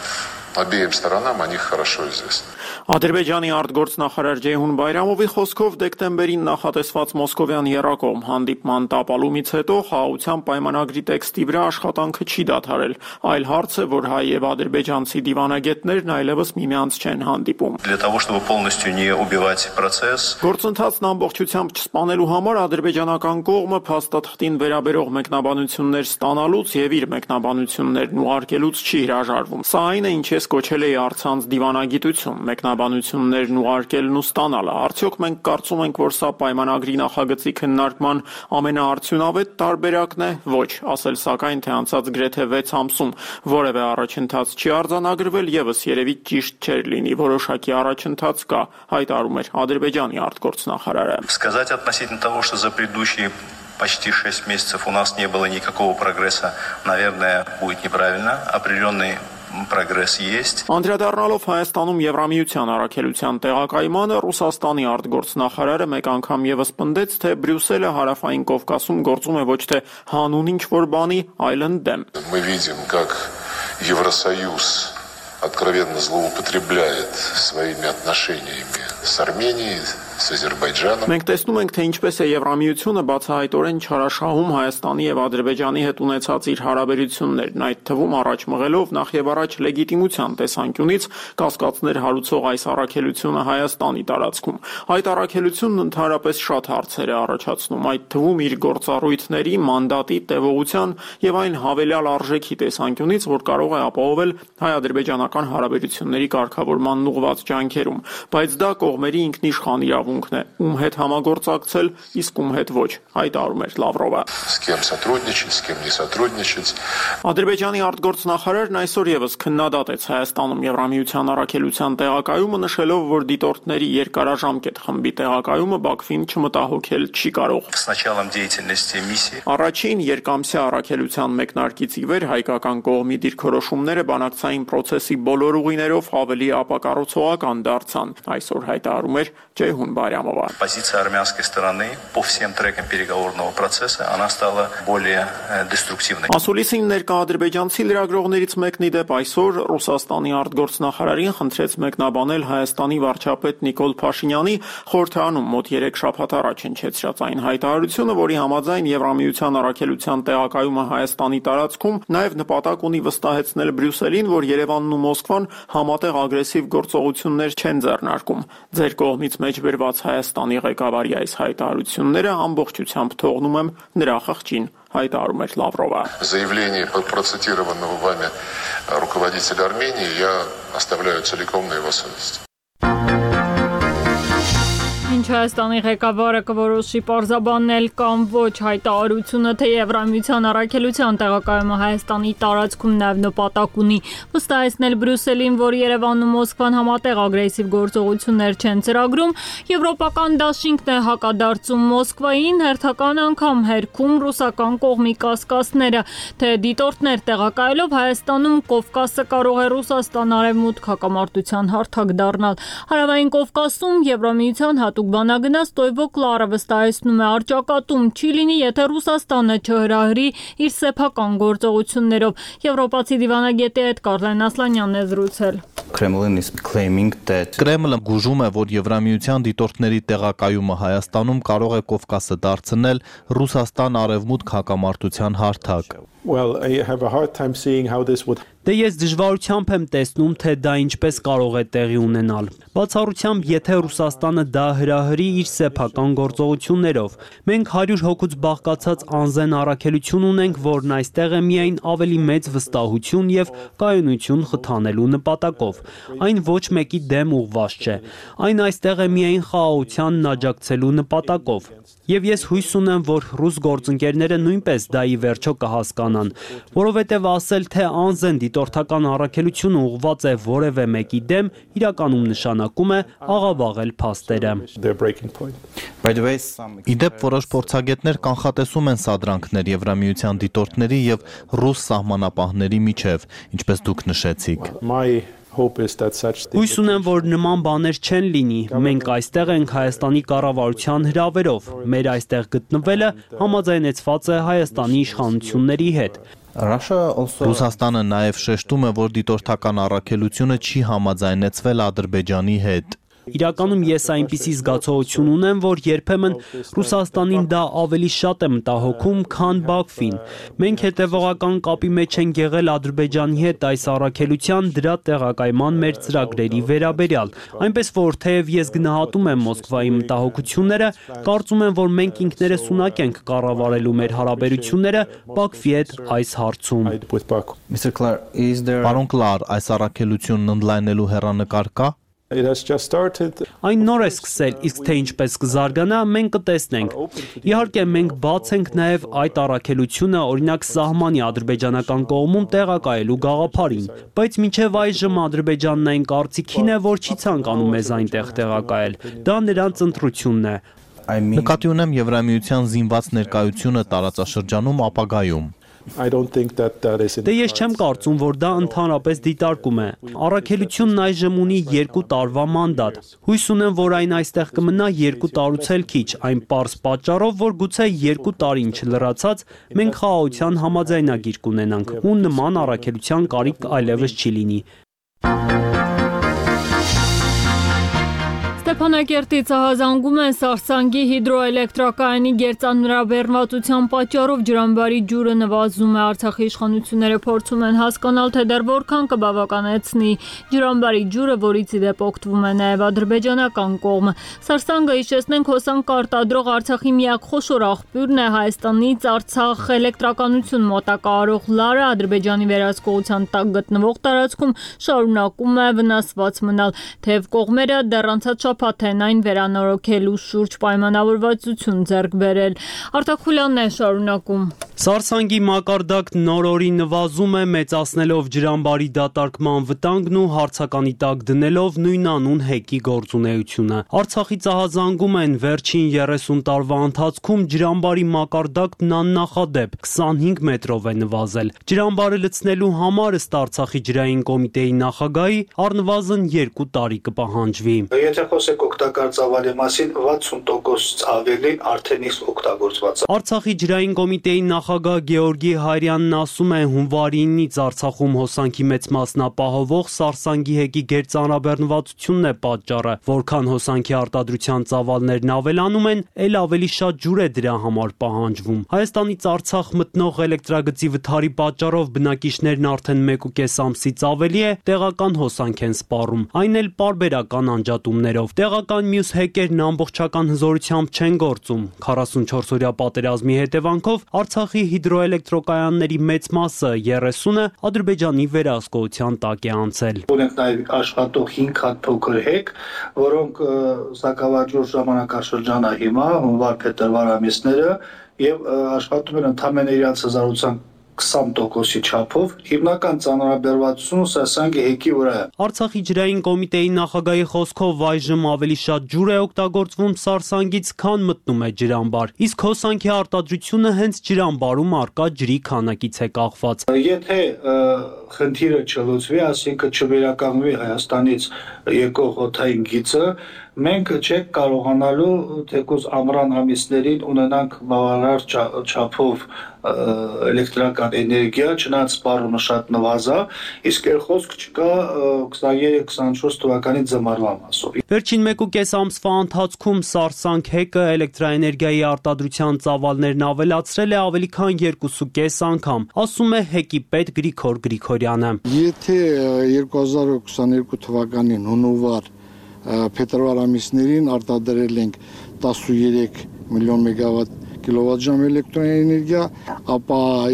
обеим сторонам о них хорошо известно. Ադրբեջանի արտգործնախարար Ջեյհուն Բայրամովի խոսքով դեկտեմբերին նախատեսված մոսկովյան եռակողմ հանդիպման տապալումից հետո խաղաղության պայմանագրի տեքստի վրա աշխատանքը չի դադարել, այլ հարց է, որ հայ եւ ադրբեջանցի դիվանագետներն այլևս միմյանց չեն հանդիպում։ Для того, чтобы полностью не убивать процесс. Գործընթացն ամբողջությամբ չսպանելու համար ադրբեջանական կողմը փաստաթղթին վերաբերող մեկնաբանություններ ստանալուց եւ իր մեկնաբանություններն ուղարկելուց չի հրաժարվում։ Սա այն է, ինչ ես կոչել էի առցանց դիվանագիտություն, մեկնաբանություններն ուղարկելն ու ստանալը։ Արդյոք մենք կարծում ենք, որ սա պայմանագրի նախագծի քննարկման ամենաարդյունավետ տարբերակն է։ Ոչ, ասել սակայն, թե անցած գրեթե վեց ամսում որևէ առաջընթաց չի արձանագրվել, եւս երևի ճիշտ չէր լինի, որոշակի առաջընթաց կա, հայտարարում էր Ադրբեջանի արտգործնախարարը։ Сказать относительно того, что за предыдущие почти шесть месяцев у нас не было никакого прогресса, наверное, будет неправильно. Определенный Progress есть. Անդրադառնալով Հայաստանում Եվրամիության առաքելության տեղակայմանը Ռուսաստանի արտգործնախարարը մեկ անգամ եւս պնդեց, թե Բրյուսելը հարավային Կովկասում գործում է ոչ թե հանուն ինչ-որ բանի, այլ ընդդեմ։ Мы видим, как Евросоюз откровенно злоупотребляет своими отношениями с Арменией, с Азербайджаном. Մենք տեսնում ենք, թե ինչպես է Եվրամիությունը բացահայտորեն չարաշահում Հայաստանի եւ Ադրբեջանի հետ ունեցած իր հարաբերություններն, այդ թվում առաջ մղելով նախ եւ առաջ լեգիտիմության տեսանկյունից կասկածներ հարուցող այս առաքելությունը Հայաստանի տարածքում։ Այդ առաքելությունն ընդհանրապես շատ հարցեր է առաջացնում, այդ թվում իր գործառույթների, մանդատի, տևողության եւ այն հավելյալ արժեքի տեսանկյունից, որ կարող է ապահովել հայ-ադրբեջանական հարաբերությունների կարգավորման ուղղված ջանքերում, բայց դա կողմերի ինքնիշխան իրավունքն է, ում հետ համագործակցել, իսկ ում հետ ոչ, հայտարարում էր Լավրովը։ С кем сотрудничать, с кем не сотрудничать. Ադրբեջանի արտգործնախարարն այսօր եւս քննադատեց Հայաստանում Եվրամիության առաքելության տեղակայումը, նշելով, որ դիտորդների երկարաժամկետ խմբի տեղակայումը Բաքվին չմտահոգել չի կարող։ С началом деятельности миссии Առաջին երկամսյա առաքելության մեկնարկից ի вер հայկական կողմի դիրքորոշումները բանակցային process-ի բոլոր ուղիներով ավելի ապակառուցողական դարձան, այսօր հայտարարում էր Ջեյհուն Բայրամովը։ Позиция армянской стороны по всем трекам переговорного процесса она стала более деструктивной. Ասուլիսին ներկա ադրբեջանցի լրագրողներից մեկն ի դեպ այսօր Ռուսաստանի արտգործնախարարին խնդրեց մեկնաբանել Հայաստանի վարչապետ Նիկոլ Փաշինյանի խորհրդարանում մոտ երեք շաբաթ առաջ հնչեցրած այն հայտարարությունը, որի համաձայն Եվրամիության առաքելության տեղակայումը Հայաստանի տարածքում նաև նպատակ ունի վստահեցնել Բրյուսելին, որ Երևանն ու Մոսկվան համատեղ ագրեսիվ գործողություններ չեն ձեռնարկում։ Ձեր կողմից մեջբերված Հայաստանի ղեկավարի այս հայտարարությունները ամբողջությամբ թողնում եմ նրա խղճին, հայտարարում էր Լավրովը։ Заявление процитированного вами руководителя Армении я оставляю целиком на его совести. Ինչ Հայաստանի ղեկավարը կորոշի պարզաբանել կամ ոչ հայտարարությունը, թե Եվրամիության առաքելության տեղակայումը Հայաստանի տարածքում նաև նպատակ ունի վստահեցնել Բրյուսելին, որ Երևանն ու Մոսկվան համատեղ ագրեսիվ գործողություններ չեն ծրագրում, եվրոպական դաշինքն է հակադարձում Մոսկվային, հերթական անգամ հերքում ռուսական կողմի կասկածները, թե դիտորդներ տեղակայելով Հայաստանում Կովկասը կարող է Ռուսաստան արևմուտք հակամարտության հարթակ դառնալ։ Հարավային Կովկասում Եվրամիության հատուկ բանագնաց Տոյվո Կլարը վստահեցնում է առճակատում չի լինի, եթե Ռուսաստանը չհրահրի իր սեփական գործողություններով։ Եվրոպացի դիվանագետի հետ Կարլեն Ասլանյանն է զրուցել։ Կրեմլը գուժում է, որ Եվրամիության դիտորդների տեղակայումը Հայաստանում կարող է Կովկասը դարձնել Ռուսաստան արևմուտք հակամարտության հարթակ։ Well, I have a hard time seeing how this would Դե ես դժվարությամբ եմ տեսնում, թե դա ինչպես կարող է տեղի ունենալ։ Բացառությամբ, եթե Ռուսաստանը դա հրահրի իր սեփական գործողություններով։ Մենք հարյուր հոգուց բաղկացած անզեն առաքելություն ունենք, որն այստեղ է միայն ավելի մեծ վստահություն եւ կայունություն խթանելու նպատակով։ Այն ոչ մեկի դեմ ուղղված չէ։ Այն այստեղ է միայն խաղաղությանն աջակցելու նպատակով։ Եվ ես հույս ունեմ, որ ռուս գործընկերները նույնպես դա ի վերջո կհասկանան, որովհետև ասել, թե անզեն դիտորդական առաքելությունը ուղղված է որևէ մեկի դեմ, իրականում նշանակում է աղավաղել փաստերը։ Իդեպ որոշ փորձագետներ կանխատեսում են սադրանքներ Եվրամիության դիտորդների եւ ռուս սահմանապահների միջև, ինչպես դուք նշեցիք։ Հույս ունեմ, որ նման բաներ չեն լինի։ Մենք այստեղ ենք Հայաստանի կառավարության հրավերով։ Մեր այստեղ գտնվելը համաձայնեցված է Հայաստանի իշխանությունների հետ։ Ռուսաստանը նաև շեշտում է, որ դիտորդական առաքելությունը չի համաձայնեցվել Ադրբեջանի հետ։ Իրականում ես այնպիսի զգացողություն ունեմ, որ երբեմն Ռուսաստանին դա ավելի շատ է մտահոգում, քան Բաքվին։ Մենք հետևողական կապի մեջ ենք եղել Ադրբեջանի հետ այս առաքելության դրա տեղակայման մեր ծրագրերի վերաբերյալ։ Այնպես որ թեև ես գնահատում եմ Մոսկվայի մտահոգությունները, կարծում եմ, որ մենք ինքներս ունակ ենք կառավարելու մեր հարաբերությունները Բաքվի հետ այս հարցում։ Պարոն Կլար, այս առաքելությունն ընդլայնելու հեռանկար կա։ Այն նոր է սկսել, իսկ թե ինչպես կզարգանա, մենք կտեսնենք։ Իհարկե, մենք բաց ենք նաև այդ առաքելությունը, օրինակ սահմանի ադրբեջանական կողմում տեղակայելու գաղափարին, բայց մինչև այժմ Ադրբեջանն այն կարծիքին է, որ չի ցանկանում մեզ այնտեղ տեղակայել։ Դա նրանց ընտրությունն է։ Նկատի ունեմ Եվրամիության զինված ներկայությունը տարածաշրջանում ապագայում։ Դե ես չեմ կարծում, որ դա ընդհանրապես դիտարկում է։ Առաքելությունն այժմ ունի երկու տարվա մանդատ։ Հույս ունեմ, որ այն այստեղ կմնա երկու տարուց էլ քիչ, այն պարզ պատճառով, որ գուցե երկու տարին չլրացած մենք խաղաղության համաձայնագիր կունենանք, ու նման առաքելության կարիք այլևս չի լինի։ Ստեփանակերտի ցահազանգում են Սարսանգի հիդրոէլեկտրակայանի գերծանրաբեռնվածության պատճառով ջրամբարի ջուրը նվազում է։ Արցախի իշխանությունները փորձում են հասկանալ, թե դեռ որքան կբավականեցնի ջրամբարի ջուրը, որից ի դեպ օգտվում է նաև ադրբեջանական կողմը։ Սարսանգը, հիշեցնենք, հոսանք արտադրող Արցախի միակ խոշոր աղբյուրն է, Հայաստանից Արցախ էլեկտրականություն մոտակարարող Լարը Ադրբեջանի վերահսկողության տակ գտնվող տարածքում շարունակում է վնասված մնալ, թեև կողմերը դեռ անցած շաբաթ են այն վերանորոգելու շուրջ պայմանավորվածություն ձեռք բերել։ Արտակ Խուլյանն է շարունակում։ Սարսանգի մակարդակն նոր-օրի նվազում է, մեծացնելով ջրամբարի դատարկման վտանգն ու հարցականի տակ դնելով նույնանուն հեկի գործունեությունը։ Արցախի ցահազանգում են վերջին երեսուն տարվա ընթացքում ջրամբարի մակարդակն աննախադեպ քսանհինգ մետրով է նվազել։ Ջրամբարը լցնելու համար ըստ Արցախի ջրային կոմիտեի նախագահի առնվազն երկու տարի կպահանջվի։ Եթե խոսեք օգտակար ծավալի մասին, վաթսուն տոկոսից ավելին արդեն իսկ օգտագործված է։ Արցախի ջրային կոմիտեի նախագահ Գեորգի Հայրյանն ասում է, հունվարի ինից Արցախում հոսանքի մեծ մասն ապահովող Սարսանգի հեկի գերծանրաբեռնվածությունն է պատճառը, որքան հոսանքի արտադրության ծավալներն ավելանում են, ել ավելի շատ ջուր է դրա համար պահանջվում։ Հայաստանից Արցախ մտնող էլեկտրագծի վթարի պատճառով բնակիչներն արդեն մեկ ու կես ամսից ավելի է տեղական հոսանք են սպառում, այն էլ պարբերական անջատումներով։ Տեղական մյուս հեկերն ամբողջական հզորությամբ չեն գործում։ քառասունչորս-օրյա պատերազմի հետևանքով Արցախի հիդրոէլեկտրոկայանների մեծ մասը երեսունը Ադրբեջանի վերահսկողության տակ է անցել։ Ունենք նաև աշխատող հինգ հատ փոքր հեկ, որոնք սակավաջուր ժամանակաշրջան է հիմա, հունվար-փետրվար ամիսները, եւ աշխատում են ընդամենը իրենց հզորության քսան տոկոսի չափով, հիմնական ծանրաբեռնվածությունը Սարսանգի հեկի վրա է։ Արցախի ջրային կոմիտեի նախագահի խոսքով այժմ ավելի շատ ջուր է օգտագործվում Սարսանգից, քան մտնում է ջրամբար, իսկ հոսանքի արտադրությունը հենց ջրամբարում առկա ջրի քանակից է կախված։ Եթե խնդիրը չլուծվի, ասինքն չվերականգնվի Հայաստանից եկող օդային գիծը, մենք չենք կարողանալու թեկուզ ամռան ամիսներին ունենանք բավարար չափով էլեկտրական էներգիա, չնայած սպառումը շատ նվազա, իսկ էր խոսք չկա քսաներեք քսանչորս թվականի ձմեռվա մասով։ Վերջին մեկ ու կես ամսվա ընթացքում Սարսանք ՀԵԿ-ը էլեկտրաէներգիայի արտադրության ծավալներն ավելացրել է ավելի քան երկուսուկես անգամ, ասում է ՀԵԿ-ի պետ Գրիգոր Գրիգորյանը։ Եթե երկու հազար քսաներկու թվականին հունվար փետրվար ամիսներին արտադրել ենք տասնուերեք միլիոն մեգավատ կիլովատժամ էլեկտրոէներգիա, ապա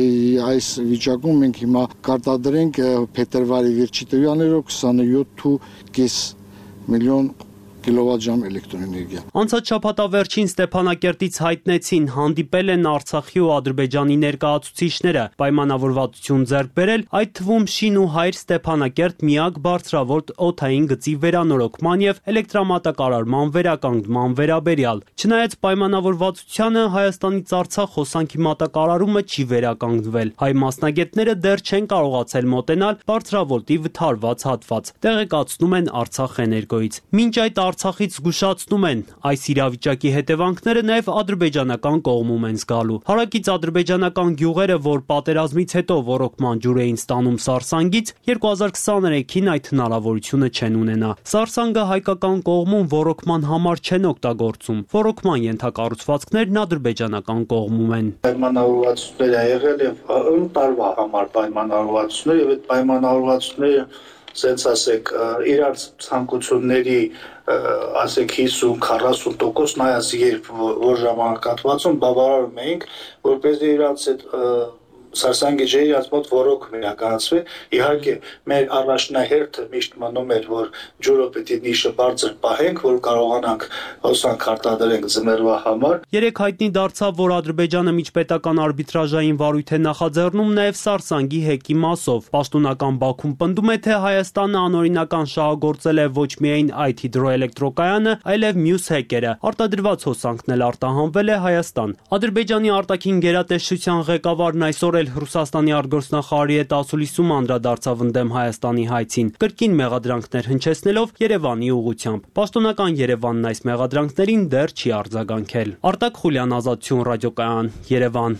այս վիճակում մենք հիմա կարտադրենք փետրվարի վերջի տվյալներով քսաներեք կես միլիոն կիլովատժամ էլեկտրոէներգիա։ Անցած շաբաթավերջին Ստեփանակերտից հայտնեցին, հանդիպել են Արցախի ու Ադրբեջանի ներկայացուցիչները, պայմանավորվածություն ձեռք բերել, այդ թվում շին ու հայր Ստեփանակերտ միակ բարձրավոր օդային գծի վերանորոգման եւ էլեկտրամատակարարման վերականգնման վերաբերյալ։ Չնայած պայմանավորվածությանը Հայաստանից Արցախ հոսանքի մատակարարումը չի վերականգնվել։ Հայ մասնագետները դեռ չեն կարողացել մոտենալ բարձրավոլտի վթարված հատված, տեղեկացնում են Արցախ էներգոից։ Մինչ այդ Արցախից զգուշացնում են, այս իրավիճակի հետևանքները նաև ադրբեջանական կողմում են զգալու։ Հարակից ադրբեջանական գյուղերը, որ պատերազմից հետո ոռոգման ջուր էին ստանում Սարսանգից, երկու հազար քսաներեքին այդ հնարավորությունը չեն ունենա։ Սարսանգը հայկական կողմում ոռոգման համար չեն օգտագործում։ Ոռոգման ենթակառուցվածքներն ադրբեջանական կողմում են։ Պայմանավորվածություններ ա եղել եւ տարվա համար պայմանավորվածություններ եւ այդ պայմանավորվածությունները սենց ասեք իրար ցանկությունների ասեք հիսուն քառասուն տոկոս նայած երբ որ ժամանակահատվածում բավարարում էինք որպեսզի իրանց այդ Սարսանգի ջրի իրաց մոտ ոռոգ իրականացվի։ Իհարկե մեր առաջնահերթը միշտ մնում էր, որ ջուրը պետք է նիշը բարձր պահենք, որ կարողանանք հոսանք արտադրենք ձմեռվա համար։ Երեք հայտնի դարձավ, որ Ադրբեջանը միջպետական արբիտրաժային վարույթ է նախաձեռնում նաև Սարսանգի ՀԵԿ-ի մասով։ Պաշտոնական Բաքուն պնդում է, թե Հայաստանը անօրինական շահագործել է ոչ միայն այդ հիդրոէլեկտրոկայանը, այլև մյուս ՀԵԿ-երը։ Արտադրված հոսանքն էլ արտահանվել է Հայաստան։ Ադրբեջանի արտաքին գերատեսչության ղեկավարն այսօր Ռուսաստանի արտգործնախարարի հետ ասուլիսում անդրադարձավ ընդդեմ Հայաստանի հայցին, կրկին մեղադրանքներ հնչեցնելով Երևանի ուղղությամբ։ Պաշտոնական Երևանն այս մեղադրանքներին դեռ չի արձագանքել։ Արտակ Խուլյան, Ազատություն ռադիոկայան, Երևան։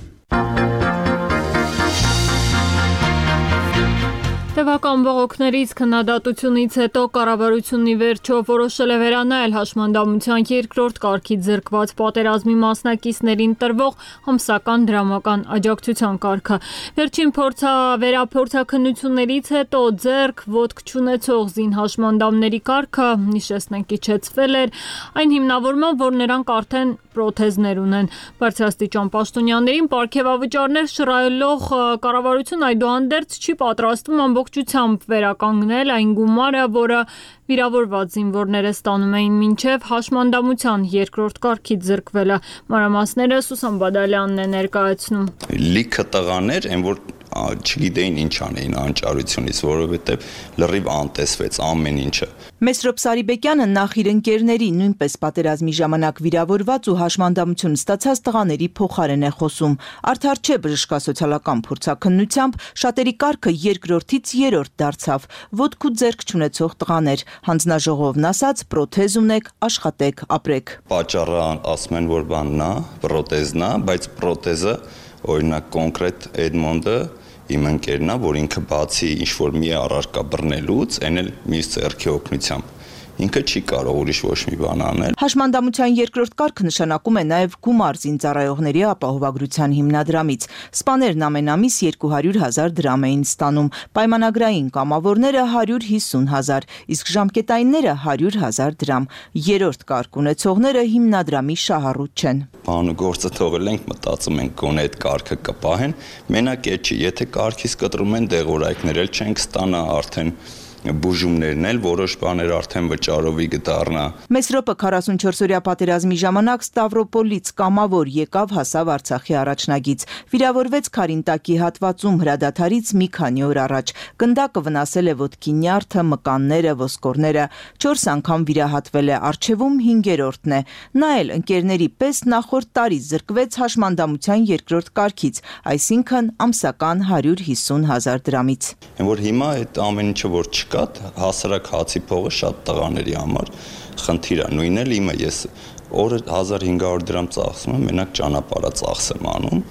Տևական բողոքներից քննադատությունից հետո կառավարությունն ի վերջո որոշել է վերանայել հաշմանդամության երկրորդ կարգից զրկված պատերազմի մասնակիցներին տրվող ամսական դրամական աջակցության կարգը։ Վերջին փորձա վերափորձաքննություններից հետո ձեռք ոտք չունեցող զին հաշմանդամների կարգը, հիշեցնենք, իջեցվել էր այն հիմնավորմամբ, որ նրանք արդեն պրոթեզներ ունեն։ Բարձրաստիճան պաշտոնյաներին պարգևավճարներ շռայլող կառավարություն այդուհանդերձ չի պատրաստվում ամբողջությամբ վերականգնել այն գումարը, որը վիրավորված զինվորները ստանում էին մինչև հաշմանդամության երկրորդ կարգից զրկվելը։ Մանրամասները Սուսան Բադալյանն է ներկայացնում։ Լիքը տղաներ, այն որ չգիտեին ինչ անեին անճարությունից, որովհետև լրիվ անտեսվեց ամեն ինչը։ Մեսրոպ Սարիբեկյանը նախ իր ընկերների նույնպես պատերազմի ժամանակ վիրավորված ու հաշմանդամություն ստացած տղաների փոխարեն է խոսում։ Արդար չէ բժշկասոցիալական փորձաքննությամբ շատերի կարգը երկրորդից երրորդ դարձավ։ Ոտք ու ձեռք չունեցող տղաներ, հանձնաժողովն ասաց, պրոթեզ ունեք, աշխատեք, ապրեք։ Պատճառը ասում են, որ բանն է, պրոթեզն է, բայց պրոթեզը օրինակ կոնկրետ Էդմոնդը իմ ընկերն է, որ ինքը բացի ինչ-որ մի առարկա բռնելուց, այն էլ մյուս ձեռքի օգնությամբ ինքը չի կարող ուրիշ ոչ մի բան անել։ Հաշմանդամության երկրորդ կարգը նշանակում է նաև գումար զինծառայողների ապահովագրության հիմնադրամից։ Սպաներն ամեն ամիս երկու հարյուր հազար դրամ էին ստանում, պայմանագրային կամավորները հարյուր հիսուն հազար, իսկ ժամկետայինները հարյուր հազար դրամ։ Երրորդ կարգ ունեցողները հիմնադրամի շահառուտ չեն։ Բանը գործը թողել ենք, մտածում ենք գոնե այդ կարգը կպահեն, մենակ է չի, եթե կարգից կտրում են դեղորայքներ էլ չենք ստանա արդեն բուժումներն էլ որոշ բաներ արդեն վճարովի կդառնա։ Մեսրոպը քառասունչորսօրյա պատերազմի ժամանակ Ստավրոպոլից կամավոր եկավ հասավ Արցախի առաջնագից։ Վիրավորվեց Քարինտակի հատվածում հրադադարից մի քանի օր առաջ։ Գնդակը վնասել է ոտքի նյարդը, մկանները, ոսկորները։ Չորս անգամ վիրահատվել է, առջևում հինգերորդն է։ Նա էլ ընկերների պես նախորդ տարի զրկվեց հաշմանդամության երկրորդ կարգից, այսինքն ամսական հարյուր հիսուն հազար դրամից։ Որ հիմա այդ ամեն ինչը որ չկա հասարակ հացի փողը շատ տղաների համար խնդիր է, նույնն էլ իմը ես օրը հազար հինգ հարյուր դրամ ծախսում եմ, մենակ ճանապարհա ծախս եմ անում,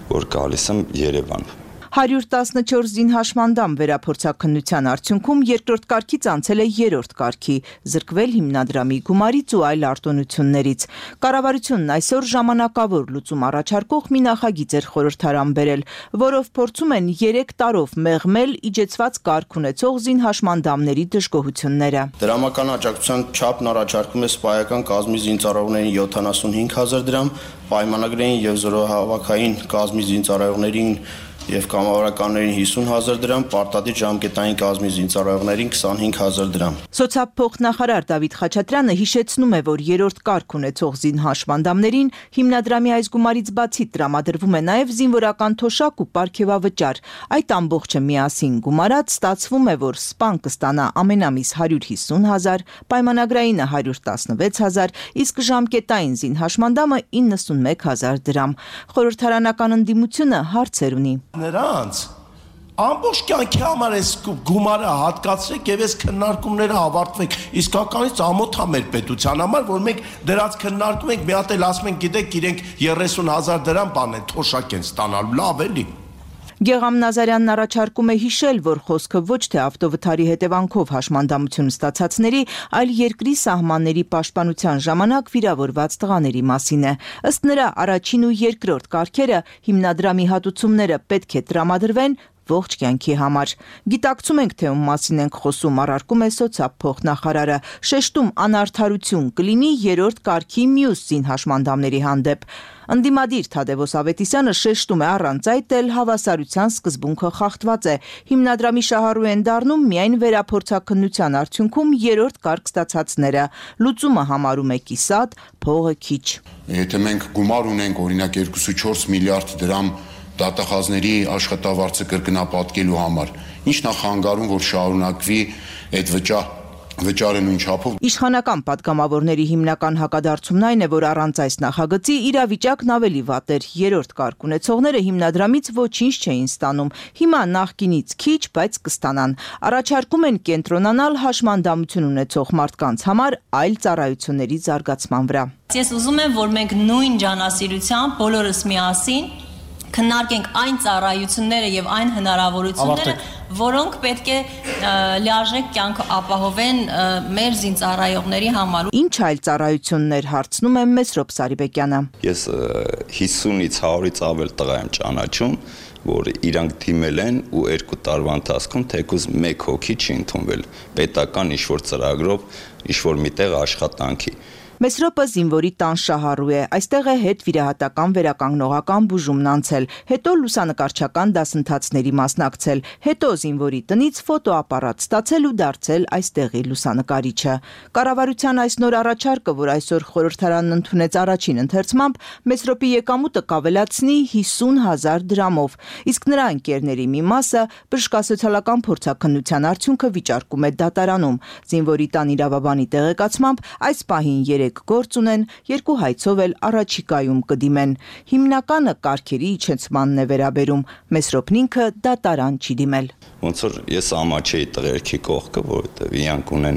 որ գալիս եմ Երևան։ հարյուր տասնչորս զինհաշմանդամ վերափորձաքննության արդյունքում երկրորդ կարգից անցել է երրորդ կարգի, զրկվել հիմնադրամի գումարից ու այլ արտոնություններից։ Կառավարությունն այսօր ժամանակավոր լուծում առաջարկող մի նախագիծ էր խորհրդարան բերել, որով փորձում են երեք տարով մեղմել իջեցված կարգ ունեցող զինհաշմանդամների դժգոհությունները։ Դրամական աջակցության չափն առաջարկում է սպայական կազմի զինծառայողներին յոթանասունհինգ հազար դրամ, պայմանագրային եւ զորահավաքային կազմի զինծառայողներին եւ կամավորականներին հիսուն հազար դրամ, պարտադիր ժամկետային կազմի զինծառայողներին քսանհինգ հազար դրամ։ Սոցիալփոխնախարար Դավիթ Խաչատրյանը հիշեցնում է, որ երրորդ կարգ ունեցող զինհաշմանդամներին հիմնադրամի այս գումարից բացի տրամադրվում է նաեւ զինվորական թոշակ ու պարգևավճար։ Այդ ամբողջը միասին գումարած ստացվում է, որ սպան կստանա ամենամիս հարյուր հիսուն հազար, պայմանագրայինը հարյուր տասնվեց հազար, իսկ ժամկետային զինհաշմանդամը իննսունմեկ հազար դրամ։ Խորհրդարանական ընդդիմությունը հարցեր ունի։ Նրանց ամբողջ կյանքի համար այս գումարը հատկացրեք եւ այս քննարկումները ավարտվեք, իսկականից ամոթ է մեր պետության համար, որ մենք դրանց քննարկում ենք, մի հատ էլ ասում ենք, գիտեք, իրենք երեսուն հազար դրամ բան են, թոշակ են ստանալու, լավ էլի։ Գեգամ Նազարյանն առաջարկում է հիշել, որ խոսքը ոչ թե ավտովթարի հետևանքով հաշմանդամություն ստացածների, այլ երկրի սահմանների պաշտպանության ժամանակ վիրավորված տղաների մասին է։ Ըստ նրա, առաջին ու երկրորդ կարգերը հիմնադրամի հատուցումները պետք է տրամադրվեն ողջ կյանքի համար։ Գիտակցում ենք, թե ում մասին ենք խոսում, առարկում է սոցիալփոխնախարարը, շեշտում անարդարություն կլինի երրորդ կարգի մյուս զինհաշմանդամների հանդեպ։ Ընդդիմադիր Թադևոս Ավետիսյանը շեշտում է, առանց այդ էլ հավասարության սկզբունքը խախտված է։ Հիմնադրամի շահառու են դառնում միայն վերափորձաքննության արդյունքում երրորդ կարգ ստացածները։ Լուծումը համարում է կիսատ, փողը քիչ։ Եթե մենք գումար ունենք, օրինակ երկուսուչորս միլիարդ դրամ դատախազների աշխատավարձը կրկնապատկելու համար, ինչ նախահանգարում, որ շարունակվի այդ վճար վճարը նույն չափով։ Իշխանական պատգամավորների հիմնական հակադարձումն այն է, որ առանց այս նախագծի իրավիճակն ավելի վատ էր։ Երրորդ կարգ ունեցողները հիմնադրամից ոչինչ չէին ստանում։ Հիմա նախկինից քիչ, բայց կստանան։ Առաջարկում են կենտրոնանալ հաշմանդամություն ունեցող մարդկանց համար այլ ծառայությունների զարգացման վրա։ Ես ուզում եմ, որ մենք նույն ջանասիրությամբ բոլորս միասին քննարկենք այն ծառայությունները եւ այն հնարավորությունները, որոնք պետք է լիարժեք կյանք ապահովեն մեր զինծառայողների համար։ Ինչ այլ ծառայություններ, հարցնում եմ Մեսրոպ Սարիբեկյանը։ Ես հիսունից հարյուրից ավել տղա եմ ճանաչում, որ իրանք դիմել են ու երկու տարվա ընթացքում թեկուզ մեկ հոգի չի ընդունվել պետական ինչ-որ ծրագրով, ինչ-որ միտեղ աշխատանքի։ Մեսրոպը զինվորի տան շահառու է, այստեղ է հետ վիրահատական վերականգնողական բուժումն անցել, հետո լուսանկարչական դասընթացների մասնակցել, հետո զինվորի տնից ֆոտոապարատ ստացել ու դարձել այստեղի լուսանկարիչը։ Կառավարության այս նոր առաջարկը, որ այսօր խորհրդարանն ընդունեց առաջին ընթերցմամբ, Մեսրոպի եկամուտը կավելացնի հիսուն հազար դրամով, իսկ նրա ընկերների մի մասը բժշկասոցիալական փորձաքննության արդյունքը վիճարկում է դատարանում։ Զինվորի տան իրավաբանի տեղեկացմամբ այս պահին երեք գործ ունեն, երկու հայցով էլ առաջիկայում կդիմեն։ Հիմնականը կարգերի իջեցմանն է վերաբերում, Մեսրոպն ինքը դատարան չի դիմել։ Ոնց որ ես ամաչեի տղերքի կողքը, որովհետև իրանք ունեն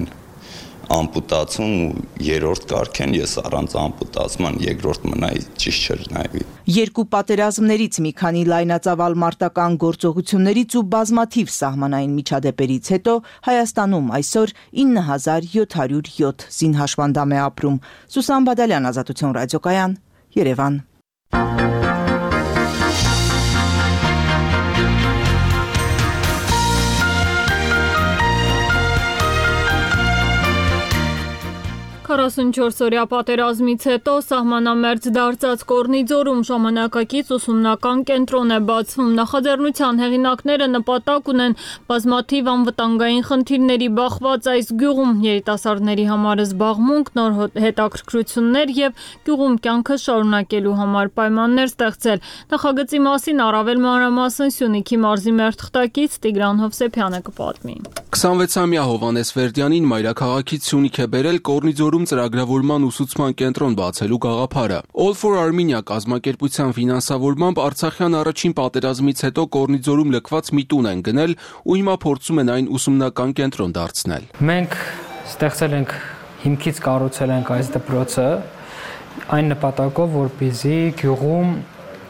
ամպուտացում ու երրորդ կարգ են, ես առանց ամպուտացման երկրորդ մնայի ճիշտ չէր նայվի։ Երկու պատերազմներից մի քանի լայնածավալ մարտական գործողություններից ու բազմաթիվ սահմանային միջադեպերից հետո Հայաստանում այսօր ինը հազար յոթ հարյուր յոթ զինհաշմանդամ է ապրում։ Սուսան Բադալյան, Ազատություն ռադիոկայան, Երևան։ քառասունչորս օրյա պատերազմից հետո սահմանամերձ դարձած Կորնիձորում ժամանակակից ուսումնական կենտրոն է բացվում։ Նախաձեռնության հեղինակները նպատակ ունեն բազմաթիվ անվտանգային խնդիրների բախված այս գյուղում երիտասարդների համար զբաղմունք, նոր հետաքրքրություններ եւ գյուղում կյանքը շարունակելու համար պայմաններ ստեղծել։ Նախագծի մասին առավել մանրամասն Սյունիքի մարզի մերթխտակից Տիգրան Հովսեփյանը կպատմի։ քսանվեցամյա Հովհաննես Վերդյանին մայրաքաղաքից Սյունիք է բերել Կորնիձորում ծրագրավորման ուսուցման կենտրոն բացելու գաղափարը։ All for Armenia կազմակերպության ֆինանսավորմամբ Արցախյան առաջին պատերազմից հետո Կորնիձորում լքված մի տուն են գնել ու հիմա փորձում են այն ուսումնական կենտրոն դարձնել։ Մենք ստեղծել ենք, հիմքից կառուցել ենք այս դպրոցը այն նպատակով, որպեսզի գյուղում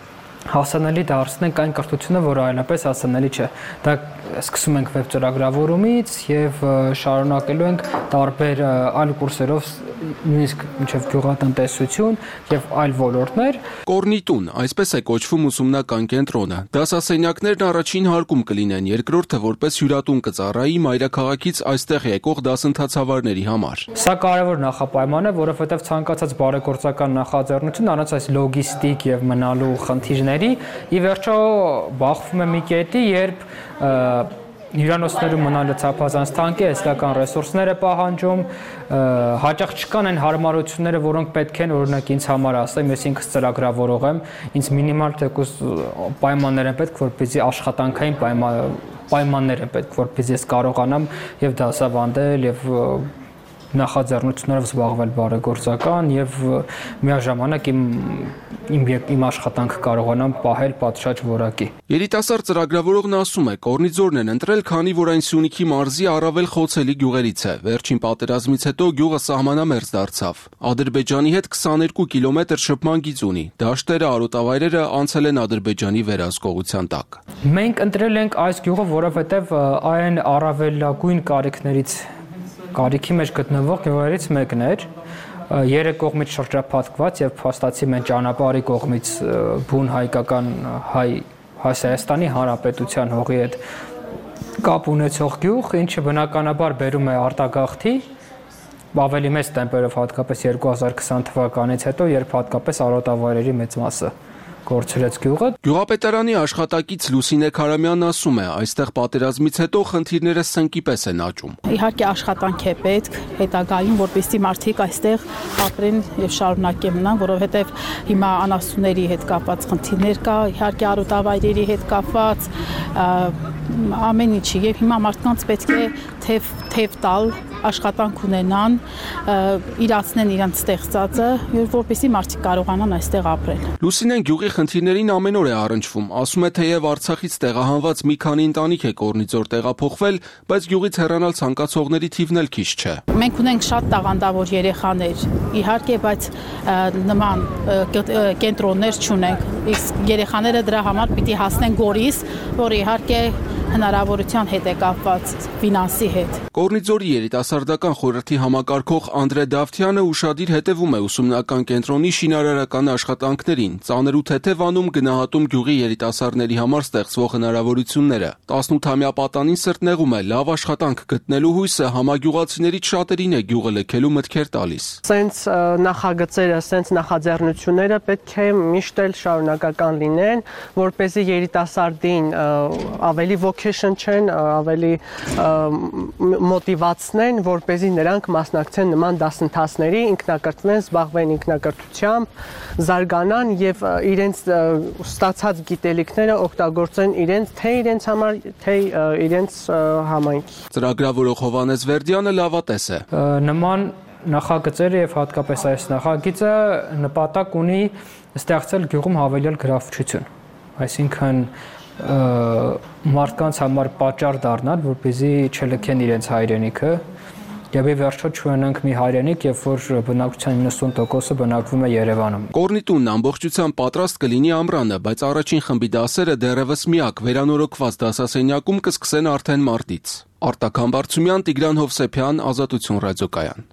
հասանելի դարձնենք այն կրթությունը, որը այլապես հասանելի չէ։ Դա սկսում ենք վեբ ծրագրավորումից եւ շարունակելու ենք տարբեր այլ կուրսերով նույնիսկ մինչև գյուղատնտեսություն եւ այլ ոլորտներ։ Կորնիտուն, այսպես է կոչվում ուսումնական կենտրոնը։ Դասասենյակներն առաջին հարկում կլինեն, երկրորդը որպես հյուրատուն կծառայի մայրաքաղաքից այստեղ եկող դասընթացավարների համար։ Սա կարևոր նախապայման է, որովհետեւ ցանկացած բարեգործական նախաձեռնություն առանց այս լոգիստիկ եւ մնալու խնդիրների ի վերջո բախվում է մի կետի, երբ հյուրանոցներում մնալը ցափազանց թանկ է, հսկական ռեսուրսներ է պահանջում, հաճախ չկան այն հարմարությունները, որոնք պետք են, օրինակ ինձ համար ասեմ, ես ինքս ծրագրավորող եմ, ինձ մինիմալ թեկուզ պայմաններ են պետք, որպեսզի աշխատանքային պայմաններ են պետք, որպեսզի ես կարողանամ եւ դասավանդել եւ նախաձեռնություններով զբաղվել բարեգործական եւ միաժամանակ իմ իմ իմ աշխատանքը կարողանամ պահել պատշաճ որակի։ Երիտասարդ ծրագրավորողն ասում է, Կորնիձորն են ընտրել, քանի որ այն Սյունիքի մարզի առավել խոցելի գյուղերից է։ Վերջին պատերազմից հետո գյուղը սահմանամերձ դարձավ։ Ադրբեջանի հետ քսաներկու կիլոմետր շփման գիծ ունի։ Դաշտերը, արոտավայրերը անցել են Ադրբեջանի վերահսկողության տակ։ Մենք ընտրել ենք այս գյուղը, որովհետեւ այն առավելագույն կարիքներից կարիքի մեջ գտնվող գյուղերից մեկն էր, երեք կողմից շրջափակված եւ փաստացի մենք ճանապարհի կողմից բուն հայկական հայ Հայաստանի Հանրապետության հողի հետ կապ ունեցող գյուղ, ինչը բնականաբար բերում է արտագաղթի ավելի մեծ տեմպերով, հատկապես երկու հազար քսան թվականից հետո, երբ հատկապես արոտավայրերի մեծ մասը կորցրեց գյուղը։ Գյուղապետարանի աշխատակից Լուսինե Քարամյանն ասում է, այստեղ պատերազմից հետո խնդիրները սնկի պես են աճում։ Իհարկե աշխատանք է պետք հետագայում, որպեսզի մարդիկ այստեղ ապրեն եւ շարունակեն մնան, որովհետեւ հիմա անասունների հետ կապված խնդիրներ կա, իհարկե արոտավայրերի հետ կապված ամեն ինչի եւ հիմա մարդկանց պետք է թեև թեև տալ աշխատանք ունենան, իրացնեն իրենց ստեղծածը, որպեսզի մարդիկ կարողանան այստեղ ապրել։ Լուսինեն գյուղի խնդիրներին ամեն օր է առնչվում, ասում է, թեև Արցախից տեղահանված մի քանի ընտանիք է Կորնիձոր տեղափոխվել, բայց գյուղից հեռանալ ցանկացողների թիվն էլ քիչ չէ։ Մենք ունենք շատ տաղանդավոր երեխաներ, իհարկե, բայց նման կենտրոններ չունենք։ Իսկ երեխաները դրա համար պիտի հասնեն Գորիս, որը իհարկե հնարավորության հետ է կապված ֆինանսի հետ։ Կորնիձորի երիտասարդական խորհրդի համակարգող Անդրե Դավթյանը ուշադիր հետևում է ուսումնական կենտրոնի շինարարական աշխատանքներին, ծանր ու թեթև անում գնահատում գյուղի երիտասարդների համար ստեղծվող հնարավորությունները։ տասնութամյա պատանին սրտնեղում է լավ աշխատանք գտնելու հույսը համագյուղացիներից շատերին է գյուղը լքելու մտքեր տալիս։ Սենց նախագծերը, սենց նախաձեռնությունները պետք է միշտ էլ շարունակական լինեն, որպեսզի երիտասարդին ավելի vocation չեն, ավելի մոտիվացնեն, որպեսզի նրանք մասնակցեն նման դասընթացների, ինքնակրթվեն, զբաղվեն ինքնակրթությամբ, զարգանան եւ իրենց ստացած գիտելիքները օգտագործեն իրենց թե իրենց համար, թե իրենց համայնքի։ Ծրագրավորող Հովանես Վերդյանը լավատես է։ Նման նախագծերը եւ հատկապես այս նախագիծը նպատակ ունի ստեղծել գյուղում հավելյալ գրավչություն, այսինքն մարդկանց համար պատճառ դառնալ, որպեսզի չլքեն իրենց հայրենիքը եւ ի վերջո չունենանք մի հայրենիք, երբ որ բնակչության իննսուն տոկոսը բնակվում է Երևանում։ Կորնիտունն ամբողջությամբ պատրաստ կլինի ամռանը, բայց առաջին խմբի դասերը դեռևս միակ վերանորոգված դասասենյակում կսկսեն արդեն մարտից։ Արտակ Համբարձումյան, Տիգրան Հովսեփյան, Ազատություն ռադիոկայան։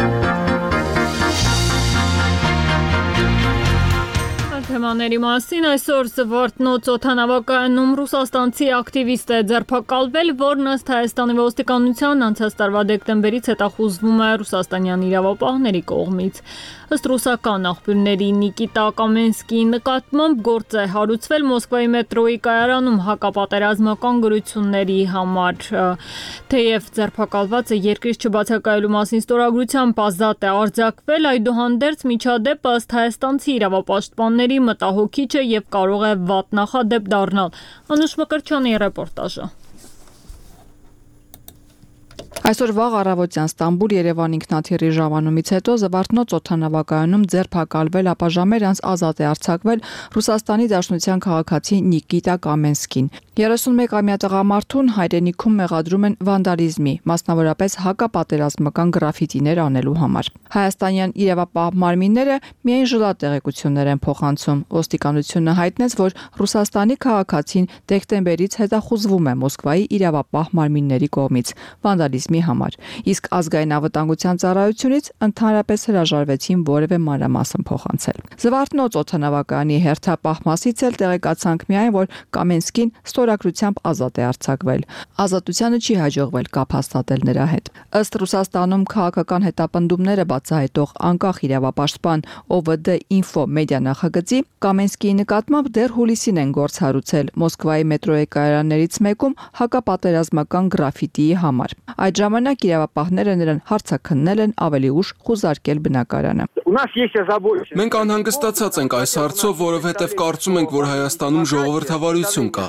Թեմաների մասին այսօր Զվարթնոց օդանավակայանում ռուսաստանցի ակտիվիստ է ձերբակալվել, որն ըստ Հայաստանի ոստիկանության անցած տարվա դեկտեմբերից հետախուզվում է ռուսաստանյան իրավապահների կողմից։ Ըստ ռուսական աղբյուրների Նիկիտա Կամենսկիի նկատմամբ գործ է հարուցվել Մոսկվայի մետրոյի կայարանում հակապատերազմական գրությունների համար։ Թեև ձերբակալվածը երկրից չբացակայելու մասին ստորագրությամբ ազատ է արձակվել, այդուհանդերձ միջադեպը ըստ հայաստանցի իրավապաշտպանների մտահոգիչ է եւ կարող է վատ նախադեպ դառնալ։ Անուշ Մկրտչյանի ռեպորտաժը։ Այսօր վաղ առավոտյան Ստամբուլ-Երևան ինքնաթիռի ժամանումից հետո Զվարթնոց օդանավակայանում ձերբակալվել, ապա ժամեր անց ազատ է արձակվել Ռուսաստանի Դաշնության քաղաքացի Նիկիտա Կամենսկին։ երեսունմեկամյա տղամարդուն հայրենիքում մեղադրում են վանդալիզմի, մասնավորապես հակապատերազմական գրաֆիտիներ անելու համար։ Հայաստանյան իրավապահ մարմինները միայն ժլատեղեկություններ են փոխանցում։ Ոստիկանությունը հայտնեց, որ Ռուսաստանի քաղաքացին դեկտեմբերից հետախուզվում է Մոսկվայի իրավապահ մարմինների կողմից վանդալիզմի համար, իսկ ազգային անվտանգության ծառայությունից ընդհանրապես հրաժարվեցին որևէ մանրամասն փոխանցել։ Զվարթնոց օդանավակայանի հերթապահ մասից էլ տեղեկացանք միայն, որ Կամենսկին ստորագրությամբ ազատ է արձակվել։ Ազատությանը չի հաջողվել կապ հաստատել նրա հետ։ Ըստ Ռուսաստանում քաղաքական հետապնդումները բացահայտող անկախ իրավապաշտպան O V D-Info մեդիա նախագծի Կամենսկիի նկատմամբ դեռ հուլիսին են գործ հարուցել Մոսկվայի մետրոյի կայարաններից մեկում հակապատերազմական գրաֆիտիի համար։ Այդ ժամանակ իրավապահները նրան հարցաքննել են ավելի ուշ խուզարկել բնակարանը։ Մենք անհանգստացած ենք այս հարցով, որովհետև կարծում ենք, որ Հայաստանում ժողովրդավարություն կա։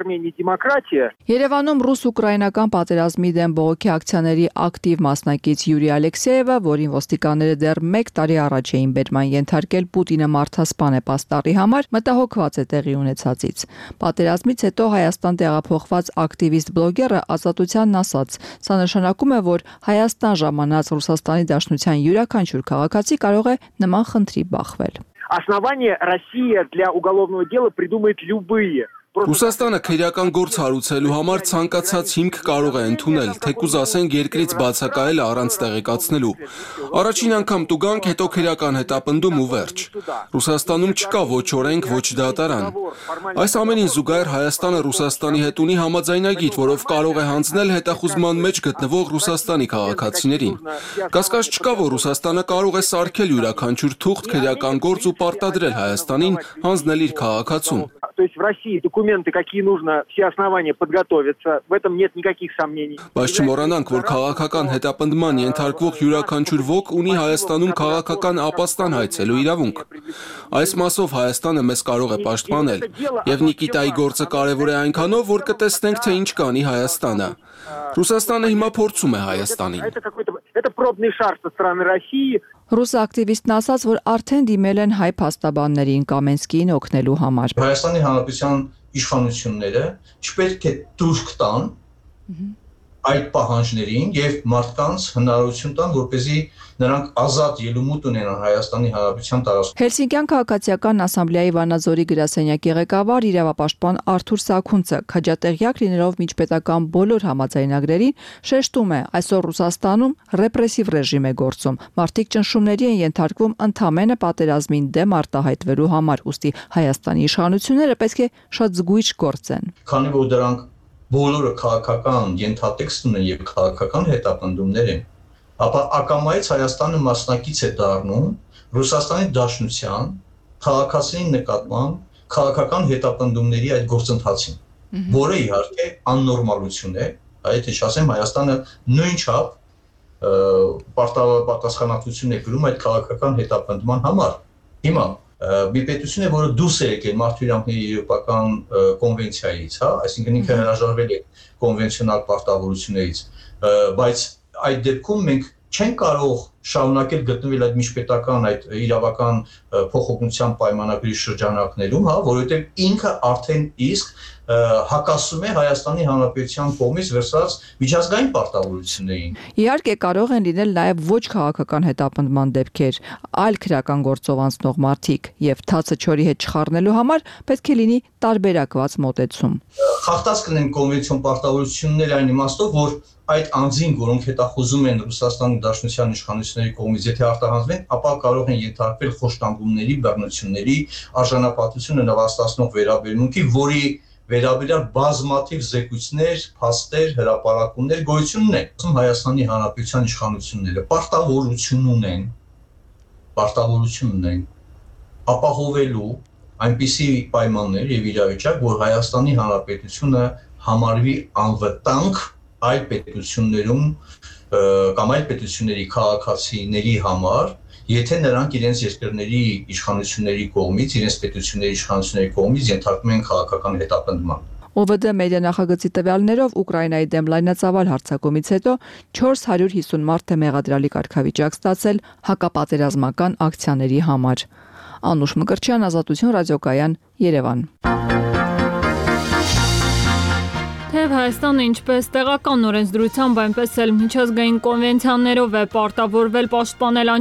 Երևանում ռուս-ուկրաինական պատերազմի դեմ բողոքի ակցիաների ակտիվ մասնակից Յուրի Ալեքսեևը, որին ոստիկանները դեռ մեկ տարի առաջ էին բերման ենթարկել Պուտինը մարդասպան է պաստառի համար, մտահոգված է տեղի ունեցածից։ Պատերազմից հետո Հայաստան տեղափոխված ակտիվիստ բլոգերը Ազատությանն ասաց. «Սա նշանակում է, որ Հայաստան ժամանած Ռուսաստանի Դաշնության յուրաքանչյուր քաղաքացի կարող է նման խնդրի բախվել»։ Основания Россия для уголовного дела придумает любые. Ռուսաստանը քրեական գործ հարուցելու համար ցանկացած հիմք կարող է ընդունել, թեկուզ ասենք երկրից բացակայել առանց տեղեկացնելու։ Առաջին անգամ տուգանք, հետո քրեական հետապնդում ու վերջ։ Ռուսաստանում չկա ոչ օրենք, ոչ դատարան։ Այս ամենին զուգահեռ Հայաստանը Ռուսաստանի հետ ունի համաձայնագիր, որով կարող է հանձնել հետախուզման մեջ գտնվող Ռուսաստանի քաղաքացիներին։ Կասկած չկա, որ Ռուսաստանը կարող է սարքել յուրաքանչյուր թուղթ քրեական գործ ու պարտադրել Հայաստանին հանձնել իր քաղաքացուն։ То есть в России документы, какие нужно, все основания подготовиться, в этом нет никаких сомнений. Բայց չմոռանանք, որ քաղաքական հետապնդման ենթարկվող յուրաքանչյուր ոք ունի Հայաստանում քաղաքական ապաստան հայցելու իրավունք։ Այս մասով Հայաստանը մեզ կարող է պաշտպանել, եւ Նիկիտայի գործը կարեւոր է այնքանով, որ կտեսնենք, թե ինչ կանի Հայաստանը։ Ռուսաստանը հիմա փորձում է Հայաստանին։ Это пробный шар со стороны России. Ռուս ակտիվիստն ասաց, որ արդեն դիմել են հայ փաստաբաններին Կամենսկիին օգնելու համար։ Հայաստանի Հանրապետության իշխանությունները չպետք է դուրք տան այդ պահանջներին եւ մարդկանց հնարավորություն տան, որպեսզի նրանք ազատ ելումուտ ունենան Հայաստանի Հանրապետության տարածքում։ Հելսինկյան քաղաքացիական ասամբլեայի Վանաձորի գրասենյակի ղեկավար իրավապաշտպան Արթուր Սաքունցը քաջատեղյակ լինելով միջպետական բոլոր համաձայնագրերին շեշտում է, այսօր Ռուսաստանում ռեպրեսիվ ռեժիմ է գործում։ Մարդիկ ճնշումների են ենթարկվում ընդամենը պատերազմին դեմ արտահայտվելու համար, ուստի Հայաստանի իշխանությունները պետք է շատ զգույշ գործեն։ Քանի որ դրանք բոլորը քաղաքական ենթատեքստ ունեն եւ քաղաքական հետապնդումներ են, ապա ակամայից Հայաստանը մասնակից է դառնում Ռուսաստանի Դաշնության քաղաքացիների նկատմամբ քաղաքական հետապնդումների այդ գործընթացին, որը իհարկե աննորմալություն է, այդ ինչ ասեմ, Հայաստանը նույն չափ պատասխանատվություն է կրում այդ քաղաքական հետապնդման համար։ Հիմա մի պետություն է, որը դուրս է եկել մարդու իրավունքների եվրոպական կոնվենցիայից, հա, այսինքն ինքը հրաժարվել է կոնվենցիոնալ պարտավորություններից, բայց այդ դեպքում մենք չենք կարող շարունակել գտնվել այդ միջպետական այդ իրավական փոխօգնության պայմանագրի շրջանակներում, հա, որովհետև ինքը արդեն իսկ հակասում է Հայաստանի Հանրապետության կողմից վերցված միջազգային պարտավորություններին։ Իհարկե կարող են լինել նաև ոչ քաղաքական հետապնդման դեպքեր, այլ քրեական գործով անցնող մարդիկ, եւ թացը չորի հետ չխառնելու համար պետք է լինի տարբերակված մոտեցում։ Խախտած կլինեն կոնվենցիոն պարտավորություններ այն իմաստով, որ այդ անձին, որոնք հետախուզում են Ռուսաստանի Դաշնության իշխանությունների կողմից, եթե արտահանվեն, ապա կարող են ենթարկվել խոշտանգումների, բռնությունների, արժանապատվությունը նվաստացնող վերաբերմունքի, որի վերաբերյալ բազմաթիվ զեկույցներ, փաստեր, հրապարակումներ գոյություն ունեն։ Հայաստանի Հանրապետության իշխանությունները պարտավորություն ունեն, պարտավորություն ունեն ապահովելու այնպիսի պայմաններ եւ իրավիճակ, որ Հայաստանի Հանրապետությունը համարվի անվտանգ այդ պետություններում կամ այդ պետությունների քաղաքացիների համար, եթե նրանք իրենց երկրների իշխանությունների կողմից, իրենց պետությունների իշխանությունների կողմից ենթարկվում են քաղաքական հետապնդման։ Օ V D մեդիա նախագծի տվյալներով Ուկրաինայի դեմ լայնածավալ հարձակումից հետո չորս հարյուր հիսուն մարդ է մեղադրյալի կարգավիճակ ստացել հակապատերազմական ակցիաների համար։ Անուշ Մկրտչյան, Ազատություն ռադիոկայան, Երևան։ Թեև Հայաստանը ինչպես տեղական օրենսդրությամբ, այնպես էլ միջազգային կոնվենցիաներով է պարտավորվել պաշտպանել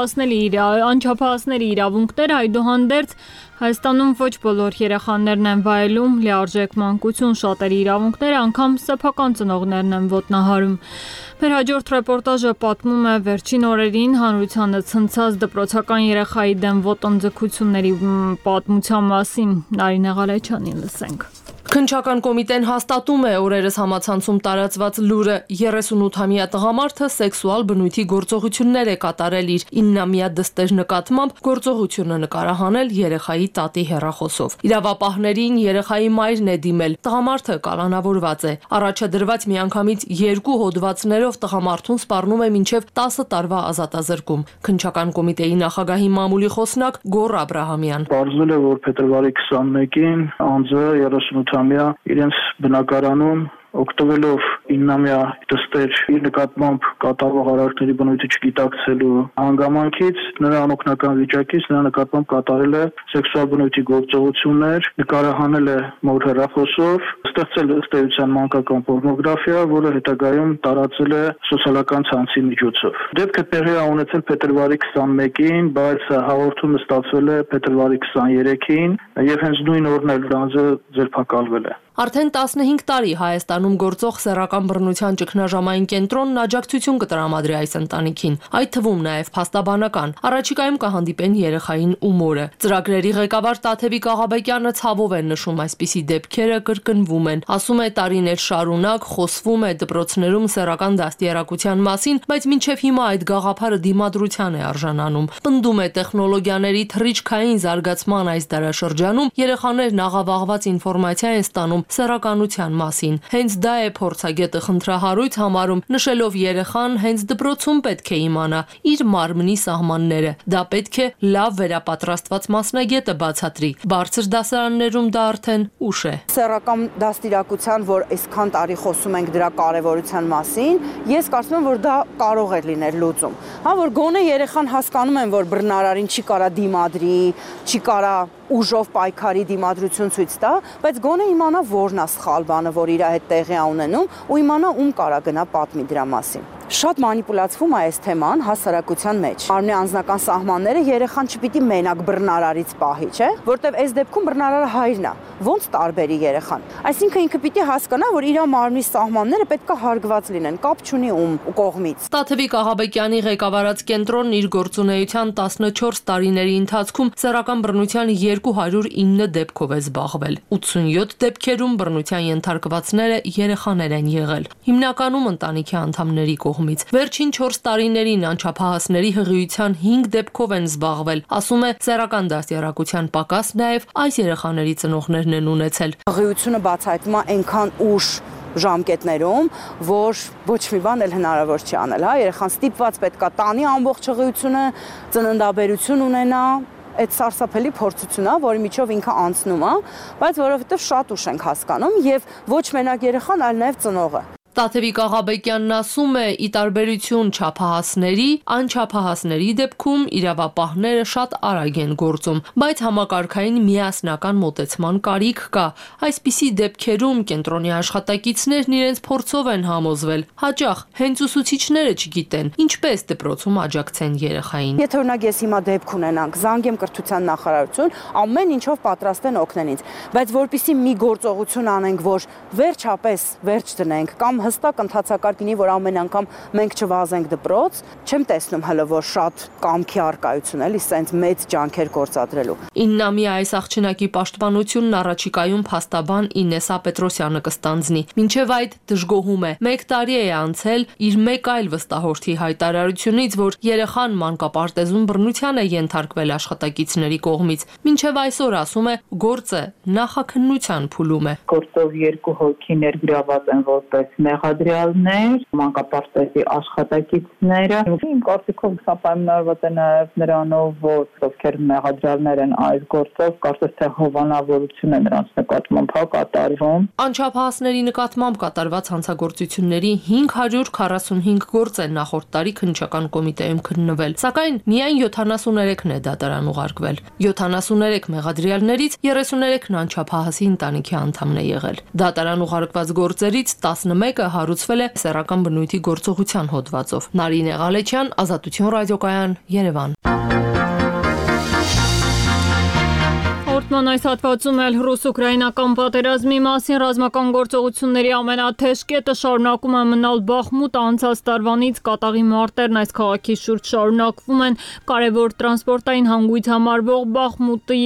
անչափահասների իրավունքները, այդուհանդերձ Հայաստանում ոչ բոլոր երեխաներն են վայելում լիարժեք մանկություն, շատերի իրավունքները անգամ սեփական ծնողներն են ոտնահարում։ Մեր հաջորդ ռեպորտաժը պատմում է վերջին օրերին հանրությանը ցնցած դպրոցական երեխայի դեմ ոտնձգությունների պատմության մասին։ Նարինե Ղալեչյանին լսենք։ Քննչական կոմիտեն հաստատում է օրերս համացանցում տարածված լուրը երեսունութամյա տղամարդը սեքսուալ բնույթի գործողություններ է կատարել իր իննամյա դստեր նկատմամբ, գործողությունը նկարահանել երեխայի տատի հեռախոսով։ Իրավապահներին երեխայի մայրն է դիմել, տղամարդը կալանավորված է։ Առաջադրված միանգամից երկու հոդվածներով տղամարդուն սպառնում է մինչև տասը տարվա ազատազրկում։ Քննչական կոմիտեի նախագահի մամուլի խոսնակ Գոռ Աբրահամյան։ Պարզվել է, որ փետրվարի քսանմեկին անձը երեսունութամյա իրենց բնակարանում օգտվելով իննամյա դստեր իր նկատմամբ կատարվող արարքների բնույթը չգիտակցելու հանգամանքից նրա անօգնական վիճակից նրա նկատմամբ կատարել է սեքսուալ բնույթի գործողություններ, նկարահանել է մոր հեռախոսով, ստեղծել ըստ էության մանկական պորնոգրաֆիա, որը հետագայում տարածել է սոցիալական ցանցի միջոցով։ Դեպքը տեղի է ունեցել փետրվարի քսանմեկին, բայց հաղորդումը ստացվել է փետրվարի քսաներեքին եւ հենց նույն օրն էլ անձը ձերբակալվել է։ Արդեն տասնհինգ տարի Հայաստանում գործող սեռական բռնության ճգնաժամային կենտրոնն աջակցություն կտրամադրի այս ընտանիքին, այդ թվում նաև փաստաբանական։ Առաջիկայում կհանդիպեն երեխային ու մորը։ Ծրագրերի ղեկավար Տաթևիկ Աղաբեկյանը ցավով է նշում այսպիսի դեպքերը կրկնվում են, ասում է տարիներ շարունակ խոսվում է դպրոցներում սեռական դաստիարակության մասին, բայց մինչև հիմա այդ գաղափարը դիմադրության է արժանանում։ Պնդում է տեխնոլոգիաների թռիչքային զարգացման այս դարաշրջանում երեխաներն աղավաղված ինֆորմացիա են ստանում սեռականության մասին։ Հենց դա է փորձագետը խնդրահարույց համարում, նշելով երեխան հենց դպրոցում պետք է իմանա իր մարմնի սահմանները։ Դա պետք է լավ վերապատրաստված մասնագետը բացատրի։ Բարձր դասարաններում դա արդեն ուշ է։ Սեռական դաստիարակության, որ այսքան տարի խոսում ենք դրա կարևորության մասին, ես կարծում եմ, որ դա կարող է լինել լուծում։ Հա, որ գոնե երեխան հասկանում են, որ բռնարարին չի կարա դիմադրի, չի կարա ուժով պայքարի դիմադրություն ցույց տա, բայց գոնե իմանա որն է սխալ բանը, որ իր հետ տեղի է ունենում, ու իմանա ում կարա գնա պատմի դրա մասին։ Շատ մանիպուլացվում է այս թեման հասարակության մեջ։ Մարմնի անձնական սահմանները երեխան չպիտի մենակ բռնարարից պահի, չէ՞, որտեվ այս դեպքում բռնարարը հայրն է։ Ոնց տարբերի երեխան։ Այսինքն ինքը պիտի հասկանա, որ իր մարմնի սահմանները պետք է հարգված լինեն, կապ չունի ում կողմից։ Տաթևիկ Աղաբեկյանի ղեկավարած կենտրոնն իր գործունեության տասնչորս տարիների ընթացքում սեռական բռնության երկու հարյուր ինը դեպքով է զբաղվել։ ութսունյոթ դեպքերում բռնության ենթարկվածները երեխաներ են եղել, հիմնականում ընտանիքի անդամների կողմից։ Վերջին չորս տարիներին անչափահասների հղիության հինգ դեպքով են զբաղվել, ասում է սեռական դաստիարակության պակաս նաև այս երեխաների ծնողներն են ունեցել։ Հղիությունը բացահայտվում է այնքան ուշ ժամկետներում, որ ոչ մի բան էլ հնարավոր չի անել, հա, երեխան ստիպված պետքա տանի ամբողջ հղիությունը, ծննդաբերություն ունենա, այդ սարսափելի փորձությունն է, որի միջով ինքը անցնում է, բայց որովհետև շատ ուշ ենք հասկանում եւ ոչ մենակ երեխան, այլ նաեւ ծնողը։ Տաթևիկ Աղաբեկյանն ասում է, ի տարբերություն չափահասների, անչափահասների դեպքում իրավապահները շատ արագ են գործում, բայց համակարգային միասնական մոտեցման կարիք կա։ Այսպիսի դեպքերում կենտրոնի աշխատակիցներն իրենց փորձով են համոզվել, հաճախ հենց ուսուցիչները չգիտեն, ինչպես դպրոցում աջակցեն երեխային։ Եթե օրինակ ես հիմա դեպք ունենանք, զանգեմ կրթության նախարարություն, ամեն ինչով պատրաստ են օգնեն ինձ, բայց որpիսի մի գործողություն անենք, որ վերջապես վերջ դնենք կամ հստակ ընթացակարգ լինի, որ ամեն անգամ մենք չվազենք դպրոց, չեմ տեսնում հələ որ շատ կամքի արկայություն էլի, սենց մեծ ջանքեր գործադրելու։ իննամյա այս աղջնակի պաշտպանությունն առաջիկայում փաստաբան Ինեսա Պետրոսյանը կստանձնի։ Մինչև այդ դժգոհում է։ Մեկ տարի է անցել իր մեկ այլ վստահորդի հայտարարությունից, որ երեխան մանկապարտեզում բռնության է ենթարկվել աշխատակիցների կողմից։ Մինչև այսօր ասում է, գործը նախաքննության փուլում է։ Գործով երկու հոգի ներգրաված են որպես մեղադրյալներ, մանկապարտեզի աշխատակիցները։ Իմ կարծիքով սա պայմանավորված է նաև նրանով, որ ովքեր մեղադրյալներ են այս գործով, կարծես թե հովանավորություն է նրանց նկատմամբ կատարվում։ Անչափահասների նկատմամբ կատարված հանցագործությունների հինգ հարյուր քառասունհինգ գործ են նախորդ տարի քննչական կոմիտեում քննվել, սակայն միայն յոթանասուներեքն է դատարան ուղարկվել։ յոթանասուներեք մեղադրյալներից երեսուներեքն անչափահասի ընտանիքի անդամն է եղել։ Դատարան ուղարկված գործերից տասնմեկը հարուցվել է սեռական բնույթի գործողության հոդվածով։ Նարինե Ղալեչյան, Ազատություն ռադիոկայան, Երևան։ Ման այս հատվածում էլ ռուս-ուկրաինական պատերազմի մասին ռազմական գործողությունների ամենաթեժ կետը շարունակում է մնալ Բախմուտ, անցած տարվանից կատաղի մարտերն այս քաղաքի շուրջ շարունակվում են, կարևոր տրանսպորտային հանգույց համարվող Բախմուտի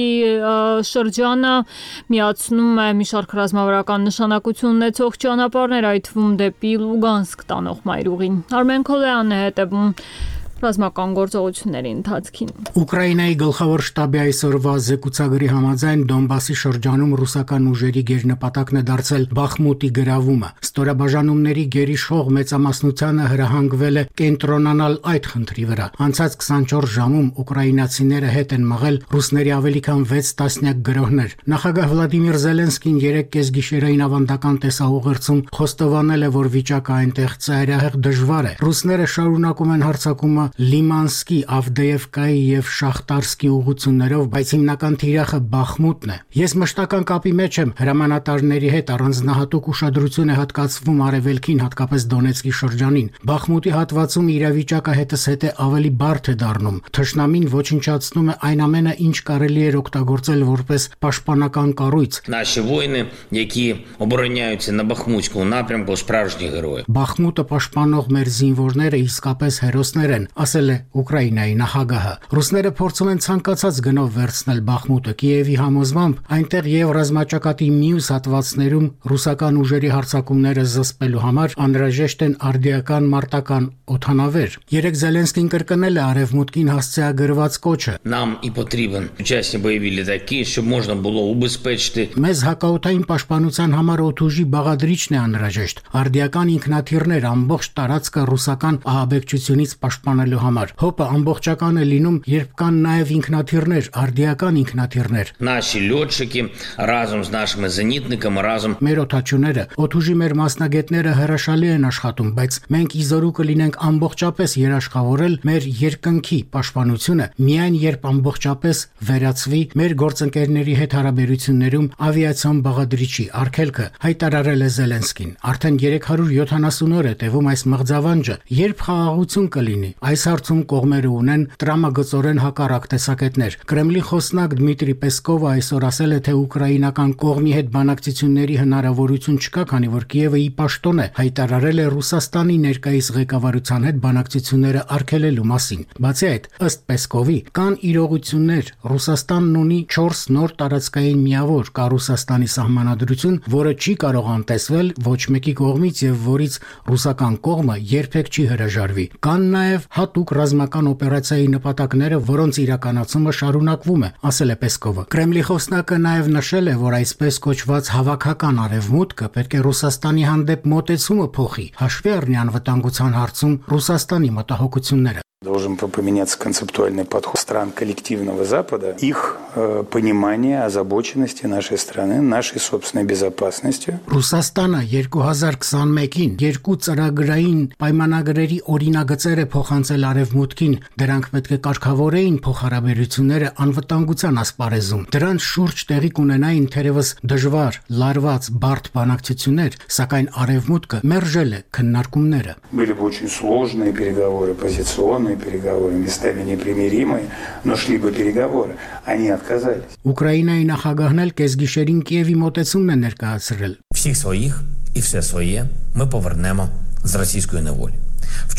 շրջանը միացնում է մի շարք ռազմավարական նշանակություն ունեցող ճանապարհներ, այդ թվում դեպի Լուգանսկ տանող մայրուղին։ Արմեն Քոլեյանն է հետևում ռազմական գործողությունների ընթացքին։ Ուկրաինայի գլխավոր շտաբի այսօրվա զեկուցագրի համաձայն Դոնբասի շրջանում ռուսական ուժերի գերնպատակն է դարձել Բախմուտի գրավումը։ Ստորաբաժանումների գերիշխող մեծամասնությանը հրահանգվել է կենտրոնանալ այդ խնդրի վրա։ Անցած քսանչորս ժամում ուկրաինացիները հետ են մղել ռուսների ավելի քան վեց տասնյակ գրոհներ։ Նախագահ Վլադիմիր Զելենսկին երեկ կեսգիշերային ավանդական տեսաուղերձում խոստովանել է, որ վիճակը այնտեղ ծայրահեղ դժվար է։ Ռուսները շարունակում են հարձակումը Լիմանսկի, Ավդեևկայի եւ Շախտարսկի ուղություններով, բայց հիմնական թիրախը Բախմուտն է։ Ես մշտական կապի մեջ եմ հրամանատարների հետ, առանձնահատուկ ուշադրություն է հատկացվում արևելքին, հատկապես Դոնեցկի շրջանին։ Բախմուտի հատվածում իրավիճակը հետզհետե ավելի բարդ է դառնում։ Թշնամին ոչնչացնում է այն ամենը, ինչ կարելի է օգտագործել որպես պաշտպանական կառույց։ Наші воїни, які обороняються на Бахмутському напрямку, справжні герої։ Բախմուտը պաշտպանող մեր զինվորները իսկապես հերոսներ են, ասել է Ուկրաինայի նախագահը։ Ռուսները փորձում են ցանկացած գնով վերցնել Բախմուտը։ Կիևի համոզմամբ այնտեղ եւ ռազմաճակատի մյուս հատվածներում ռուսական ուժերի հարձակումները զսպելու համար անհրաժեշտ են արդիական մարտական օդանավեր։ Երեք Զելենսկին կրկնել է արևմուտքին հասցեագրված կոչը։ Нам і потрібен сучасні бойові літаки, щоб можна було убезпечити։ Մեզ հակաօդային պաշտպանության համար օդուժի բաղադրիչն է անհրաժեշտ։ Արդիական ինքնաթիռներ ամբողջ տարածքը ռուսական ահաբեկչությունից պաշտպանելու համար։ Հոպը ամբողջական է լինում, երբ կան նաև ինքնաթիռներ, արդիական ինքնաթիռներ։ Наші льотчики разом з нашими зенітниками разом Մեր օդաչուները, օդուժի մեր մասնագետները հրաշալի են աշխատում, բայց մենք իզորու կլինենք ամբողջապես երաշխավորել մեր երկնքի պաշտպանությունը, միայն երբ ամբողջապես վերացվի մեր գործընկերների հետ հարաբերություններում ավիացիոն բաղադրիչի արգելքը, հայտարարել է Զելենսկին։ Արդեն երեք հարյուր յոթանասուն օր է տևում այս մղձավանջը, երբ խաղաղություն կլինի։ Այս հարցում կողմերը ունեն տրամագծորեն հակառակ տեսակետներ։ Կրեմլի խոսնակ Դմիտրի Պեսկովը այսօր ասել է, թե ուկրաինական կողմի հետ բանակցությունների հնարավորություն չկա, քանի որ Կիևը ի պաշտոն է հայտարարել է Ռուսաստանի ներկայիս ղեկավարության հետ բանակցությունները արգելելու մասին։ Բացի այդ, ըստ Պեսկովի, կան իրողություններ։ Ռուսաստանն ունի չորս նոր տարածքային միավոր՝ կա Ռուսաստանի սահմանադրություն, որը չի կարող անտեսվել ոչ մեկի կողմից եւ որից ռուսական կողմը երբեք չի հրաժարվի։ Կան նաև հատուկ ռազմական օպերացիայի նպատակները, որոնց իրականացումը շարունակվում է, ասել է Պեսկովը։ Կրեմլի խոսնակը նաև նշել է, որ այսպես կոչված հավաքական արևմուտքը պետք է Ռուսաստանի հանդեպ մոտեցումը փոխի, հաշվի առնի անվտանգության հարցում Ռուսաստանի մտահոգությունները։ Должен поменяться концептуальный подход стран коллективного Запада, их э, понимание озабоченности нашей страны, нашей собственной безопасностью. Ռուսաստանը երկու հազար քսանմեկին երկու ծրագրային պայմանագրերի օրինագծեր է փոխանցել արևմուտքին, դրանք պետք է կարգավորեին փոխհարաբերությունները անվտանգության ասպարեզում։ Դրանց շուրջ տեղի կունենային թերևս դժվար, լարված, բարդ բանակցություններ, սակայն արևմուտքը մերժել է քննարկումները։ Были бы очень сложные переговоры, позиционные переговоры, местами непримиримые, но шли бы переговоры. Они отказались. Ուկրաինայի նախագահն էլ կեսգիշերին Կիևի մոտեցումն է ներկայացրել։ Всіх своїх і все своє ми повернемо з російської неволі.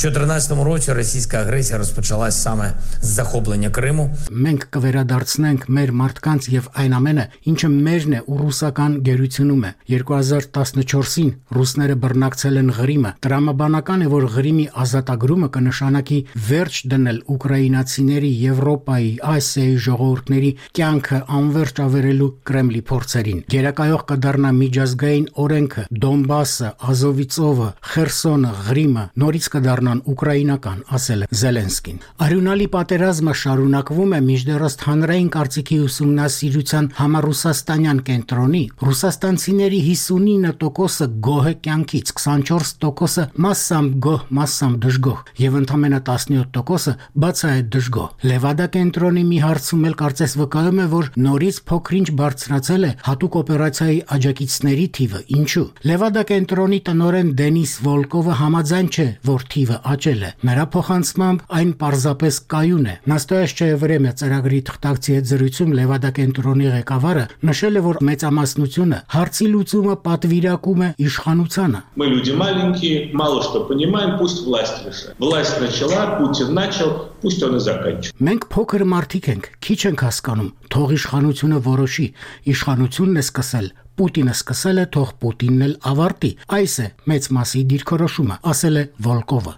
чотирнадцятому році російська агресія розпочалась саме з захоплення Криму. Մենք կվերադարձնենք մեր մարդկանց եւ այն ամենը, ինչը մերն է ու ռուսական գերությունում է։ երկու հազար տասնչորսին ռուսները բռնակցել են Ղրիմը։ Տրամաբանական է, որ Ղրիմի ազատագրումը կնշանակի վերջ դնել ուկրաինացիների, Եվրոպայի, Ասիայի ժողովուրդների կյանքը անverջ ավերելու Կրեմլի փորձերին։ Գերակայող կդառնա միջազգային օրենքը, Դոնբասը, Ազովիցովը, Խերսոնը, Ղրիմը նորից կդառնան ուկրաինական, ասել է Զելենսկին։ Արյունալի պատերազմը շարունակվում է մինչդեռ հանրային կարծիքի ուսումնասիրության համառուսաստանյան կենտրոնի ռուսաստանցիների հիսունինը տոկոսը գոհ է կյանքից, քսանչորս տոկոսը մասսամբ գոհ, մասսամբ դժգոհ եւ ընդամենը տասնյոթ տոկոսը բացահայտ դժգոհ։ Լևադա կենտրոնի մի հարցում էլ կարծես վկայում է, որ նորից փոքրինչ բարձրացել է հատուկ օպերացիայի աջակիցների թիվը։ Ինչու՞։ Լևադա կենտրոնի տնօրեն Դենիս Վոլկովը համաձայն չէ, որ թիվը աճել է։ Նրա փոխանցմամբ այն պարզապես կայուն է։ Настоящее время ծրագրի թղթակցի հետ զրույցում Լևադա կենտրոնի ղեկավարը նշել է, որ մեծամասնությունը հարցի լուծումը պատվիրակում է իշխանությանը։ Мы люди маленькие, мало что понимаем, пусть власть решит. Власть начала, Путин начал, пусть он и заканчивает. Մենք փոքր մարդիկ ենք, քիչ ենք հասկանում, թող իշխանությունը որոշի։ Իշխանությունն է սկսել, Պուտինը սկսել է, թող Պուտինն էլ ավարտի։ Այս է մեծ մասի դիրքորոշումը, ասել է Վոլկովը։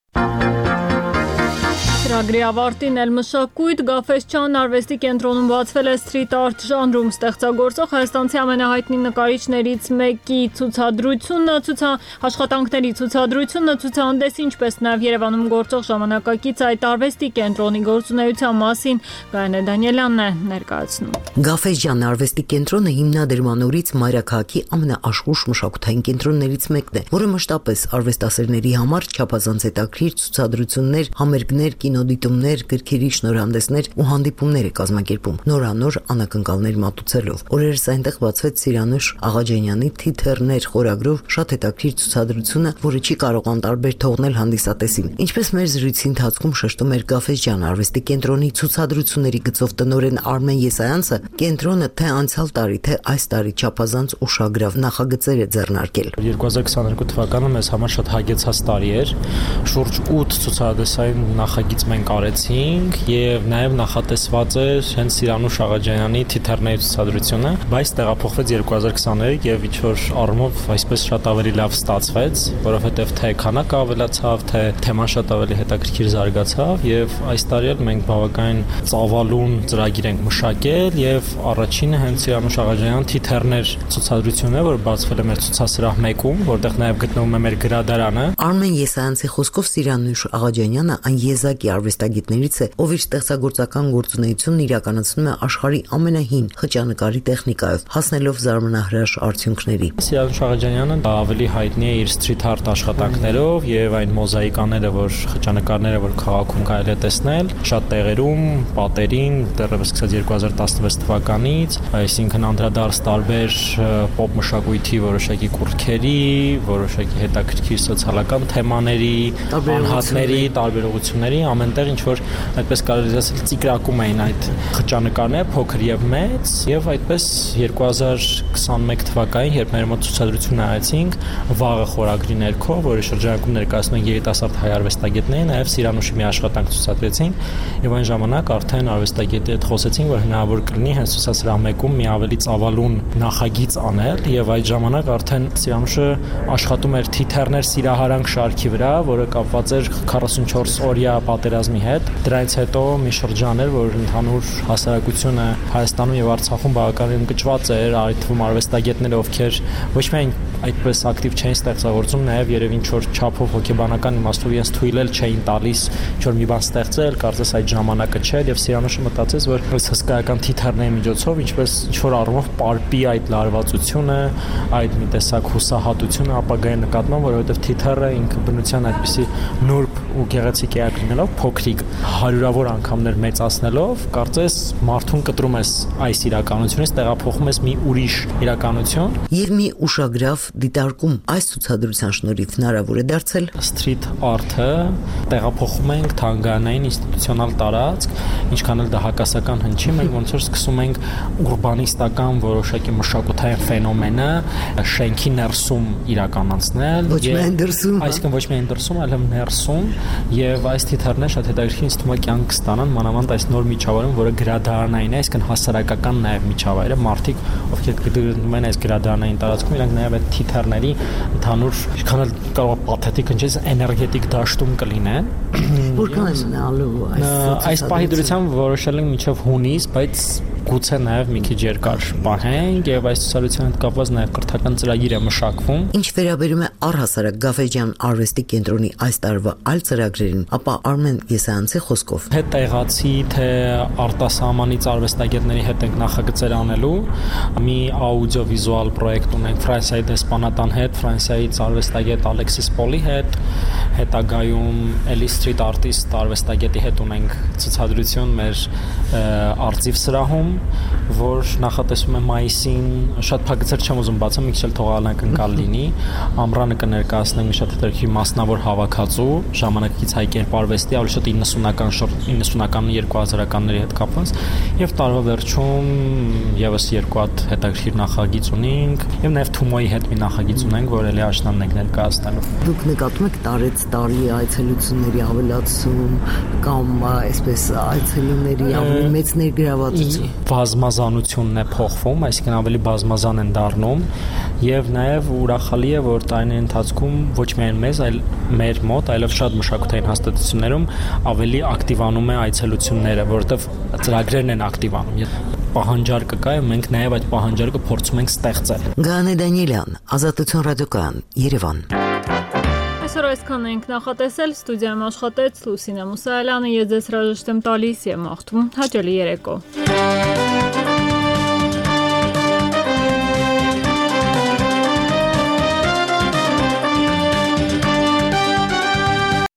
Ծրագրի ավարտին էլ մշակույթ Գաֆեսչյան արվեստի կենտրոնում բացվել է սթրիթ արթ ժանրում ստեղծագործող հայաստանցի ամենահայտնի նկարիչներից մեկի ցուցադրությունը, աշխատանքների ցուցադրությունը, ցուցահանդեսի, ինչպես նաև Երևանում գործող ժամանակակից այդ արվեստի կենտրոնի գործունեության մասին Գայանե Դանիելյանն է ներկայացնում։ Գաֆեսչյան արվեստի կենտրոնը հիմնադրման օրից մայրաքաղաքի ամենաաշխույժ մշակութային կենտրոններից մեկն է, որը մշտապես արվեստասերների համար չափազանց հետաքրքիր ցուցադրություններ, համերգներ, կինոդիտումներ, գրքերի շնորհանդեսներ ու հանդիպումներ է կազմակերպում, նորանոր անակնկալներ մատուցելով։ Օրերս այնտեղ բացվեց Սիրանուշ Աղաջանյանի «Թիթեռներ» խորագրով շատ հետաքրքիր ցուցադրությունը, որը չի կարող անտարբեր թողնել հանդիսատեսին։ Ինչպես մեր զրույցի ընթացքում շեշտում էր Գաֆեսչյան արվեստի կենտրոնի ցուցադրությունների գծով տնօրեն Արմեն Եսայանցը, կենտրոնը թե անցյալ տարի, թե այս տարի չափազանց ուշագրավ նախագծեր է ձեռնարկել։ երկու հազար քսաներկու թվականը մեզ համար շատ հագեցած տարի էր, շուրջ ութ ցուցահանդեսային նախագիծ մենք արեցինք եւ նաեւ նախատեսված էր հենց Սիրանուշ Աղաջանյանի «Թիթեռների» ցուցադրությունը, բայց տեղափոխվեց երկու հազար քսաներեք եւ ինչ որ առումով այսպես շատ ավելի լավ ստացվեց, որովհետեւ թե քանակը ավելացավ, թե թեման շատ ավելի հետաքրքիր զարգացավ եւ այս տարի էլ մենք բավականին ծավալուն ծրագիր ենք մշակել եւ առաջինը հենց Սիրանուշ Աղաջանյան «Թիթեռներ» ցուցադրությունն է, որ բացվել է մեր ցուցասրահ մեկում, որտեղ նաեւ գտնվում է մեր գրադարանը։ Արմեն Եսայանցի խոսքով Սիրանուշ Աղաջանյանը այն եզակի արվեստագետներից է, ով իր ստեղծագործական գործունեությունն իրականացնում է աշխարհի ամենահին խճանկարի տեխնիկայով, հասնելով զարմանահրաշ արդյունքների։ Սիրանուշ Աղաջանյանը ավելի հայտնի է իր սթրիթ արտ աշխատանքներով եւ այն մոզաիկաները, որ խճանկարները, որ քաղաքում կարելի է տեսնել, շատ տեղերում, պատերին, դեռևս սկսած երկու հազար տասնվեց թվականից, այսինքն անդրադարձ տարբեր պոպ մշակույթի որոշակի կուրքերի, որոշակի հետաքրքիր սոցիալական թեմաների, անհատների, տարբերությունների ամենտեղ ինչ որ այդպես կարելի է ասել ծիկրակում էին այդ խճանկարները փոքր եւ մեծ եւ այդպես երկու հազար քսաներեք թվականին երբ մեր մոտ ցուցադրություն արեցինք վաղը խորագրի ներքո, որի շրջանակում ներկայացնում են երիտասարդ հայ արվեստագետների, նաեւ Սիրանուշի մի աշխատանք ցուցադրեցին եւ այն ժամանակ արդեն արվեստագետի հետ խոսեցին, որ հնարավոր կլինի հենց ցուցասրահ մեկում մի ավելի ծավալուն նախագիծ անել եւ այդ ժամանակ արդեն Սիրանուշը աշխատում էր «Թիթեռներ» սիրահարանք շարքի վրա, որը կապված էր քառասունչորս օրյա պատերազմի հետ։ Դրանից հետո մի շրջան էր, որ ընդհանուր հասարակությունը Հայաստանում եւ Արցախում բավականին ընկճված էր, այդ թվում արվեստագետները, ովքեր ոչ միայն այդպես ակտիվ չէին ստեղծագործում, նաեւ երևի ինչ որ չափով հոգեբանական իմաստով իրենց թույլել չէին տալիս ինչ որ մի բան ստեղծել, կարծես այդ ժամանակը չէր եւ Սիրանուշը մտածեց, որ այս հսկայական թիթեռների միջոցով ինչպես ինչ որ առումով պարպի այդ լարվածությունը, այդ մի տեսակ հուսահատությունը ապագայի նկատմամբ, որովհետեւ թիթեռը ինքը բնության այդպիսի նուրբ ու գեղեցիկ էակ լինելով, փոքրիկ հարյուրավոր անգամներ մեծացնելով, կարծես մարդուն կտրում ես այս իրականությունից, տեղափոխում ես մի ուրիշ իրականություն։ Եվ մի ուշագրավ դիտարկում այս ցուցադրության շնորհիվ հնարավոր է դարձել street art-ը տեղափոխում ենք թանգարանային ինստիտուցիոնալ տարածք, ինչքան էլ դա հակասական հնչի, մենք ոնց որ սկսում ենք ուրբանիստական որոշակի մշակութային ֆենոմենը շենքի ներսում իրականացնել, ոչ միայն դրսում, այսինքն ոչ միայն դրսում, այլև ներսում, եւ այս թիթեռները շատ հետաքրքիր ինձ թվում է կյանք կստանան, մանավանդ այս նոր միջավայրում, որը գրադարանային է, այսինքն հասարակական նաեւ միջավայր է, մարդիկ, ովքեր գտնվում են այս գրադարանային տարածքում, իրանք նաեւ այդ թիթեռների ընդհանուր, ինչքան էլ կարող է պաթետիկ հնչես, էներգետիկ դաշտում կլինեն։ Որքան է մնալու այս այս պահի դրությամբ որոշել ենք մինչև հունիս, բայց գուցե նաև մի քիչ երկար պահենք եւ այս ցուցադրության հետ կապված նաև կրթական ծրագիր է մշակվում։ Ինչ վերաբերում է առհասարակ Գաֆեջյան արվեստի կենտրոնի այս տարվա այլ ծրագրերին, ապա Արմեն Եսայանցի խոսքով թե տեղացի, թե արտասահմանից արվեստագետների հետ ենք նախագծեր անելու, մի աուդիովիզուալ պրոյեկտ ունենք Ֆրանսիայի դեսպանատան հետ, Ֆրանսիայից արվեստագետ Ալեքսիս Պոլի հետ, հետագայում Էլի Street Artist արվեստագետի հետ ունենք ցուցադրություն մեր արծիվ սրահում, որ նախատեսում է մայիսին, շատ փակցեր չեմ ուզում բացեմ, մի քիչ էլ թողալնակնկալ լինի, ամռանը կներկայացնենք մի շատ հետաքրքիր մասնավոր հավաքածու, ժամանակից հայ կերպարվեստի, ավելի շատ իննսունական իննսունական երկու հազարականների հետ կապված, եւ տարվա վերջում եւս երկու հատ հետաքրքիր նախագիծ ունենք, եւ նաեւ Թումոյի հետ մի նախագիծ ունենք, որ էլի աշնանն ենք ներկայացնելու։ Դուք նկատում եք տարեց տարի այցելությունների ավելացում կամ այսպես այցելուների ավելի մեծ ներգրավվածություն։ Բազմազանությունն է փոխվում, այսինքն ավելի բազմազան են դառնում եւ նաեւ ուրախալի է, որ տարիների ընթացքում ոչ միայն մեզ, այլ մեր մոտ, այլև շատ մշակութային հաստատություններում ավելի ակտիվանում է այցելությունները, որովհետեւ ծրագրերն են ակտիվանում։ Պահանջարկը կա եւ մենք նաեւ այդ պահանջարկը փորձում ենք ստեղծել։ Գանե Դանիելյան, Ազատություն ռադիոկայան, Երևան։ Այսօր այսքան ենք նախատեսել, ստուդիայում աշխատեց Լուսինե Մուսայելյանը, ես ձեզ հրաժեշտ եմ տալիս եւ մաղթում հաճելի երեկո։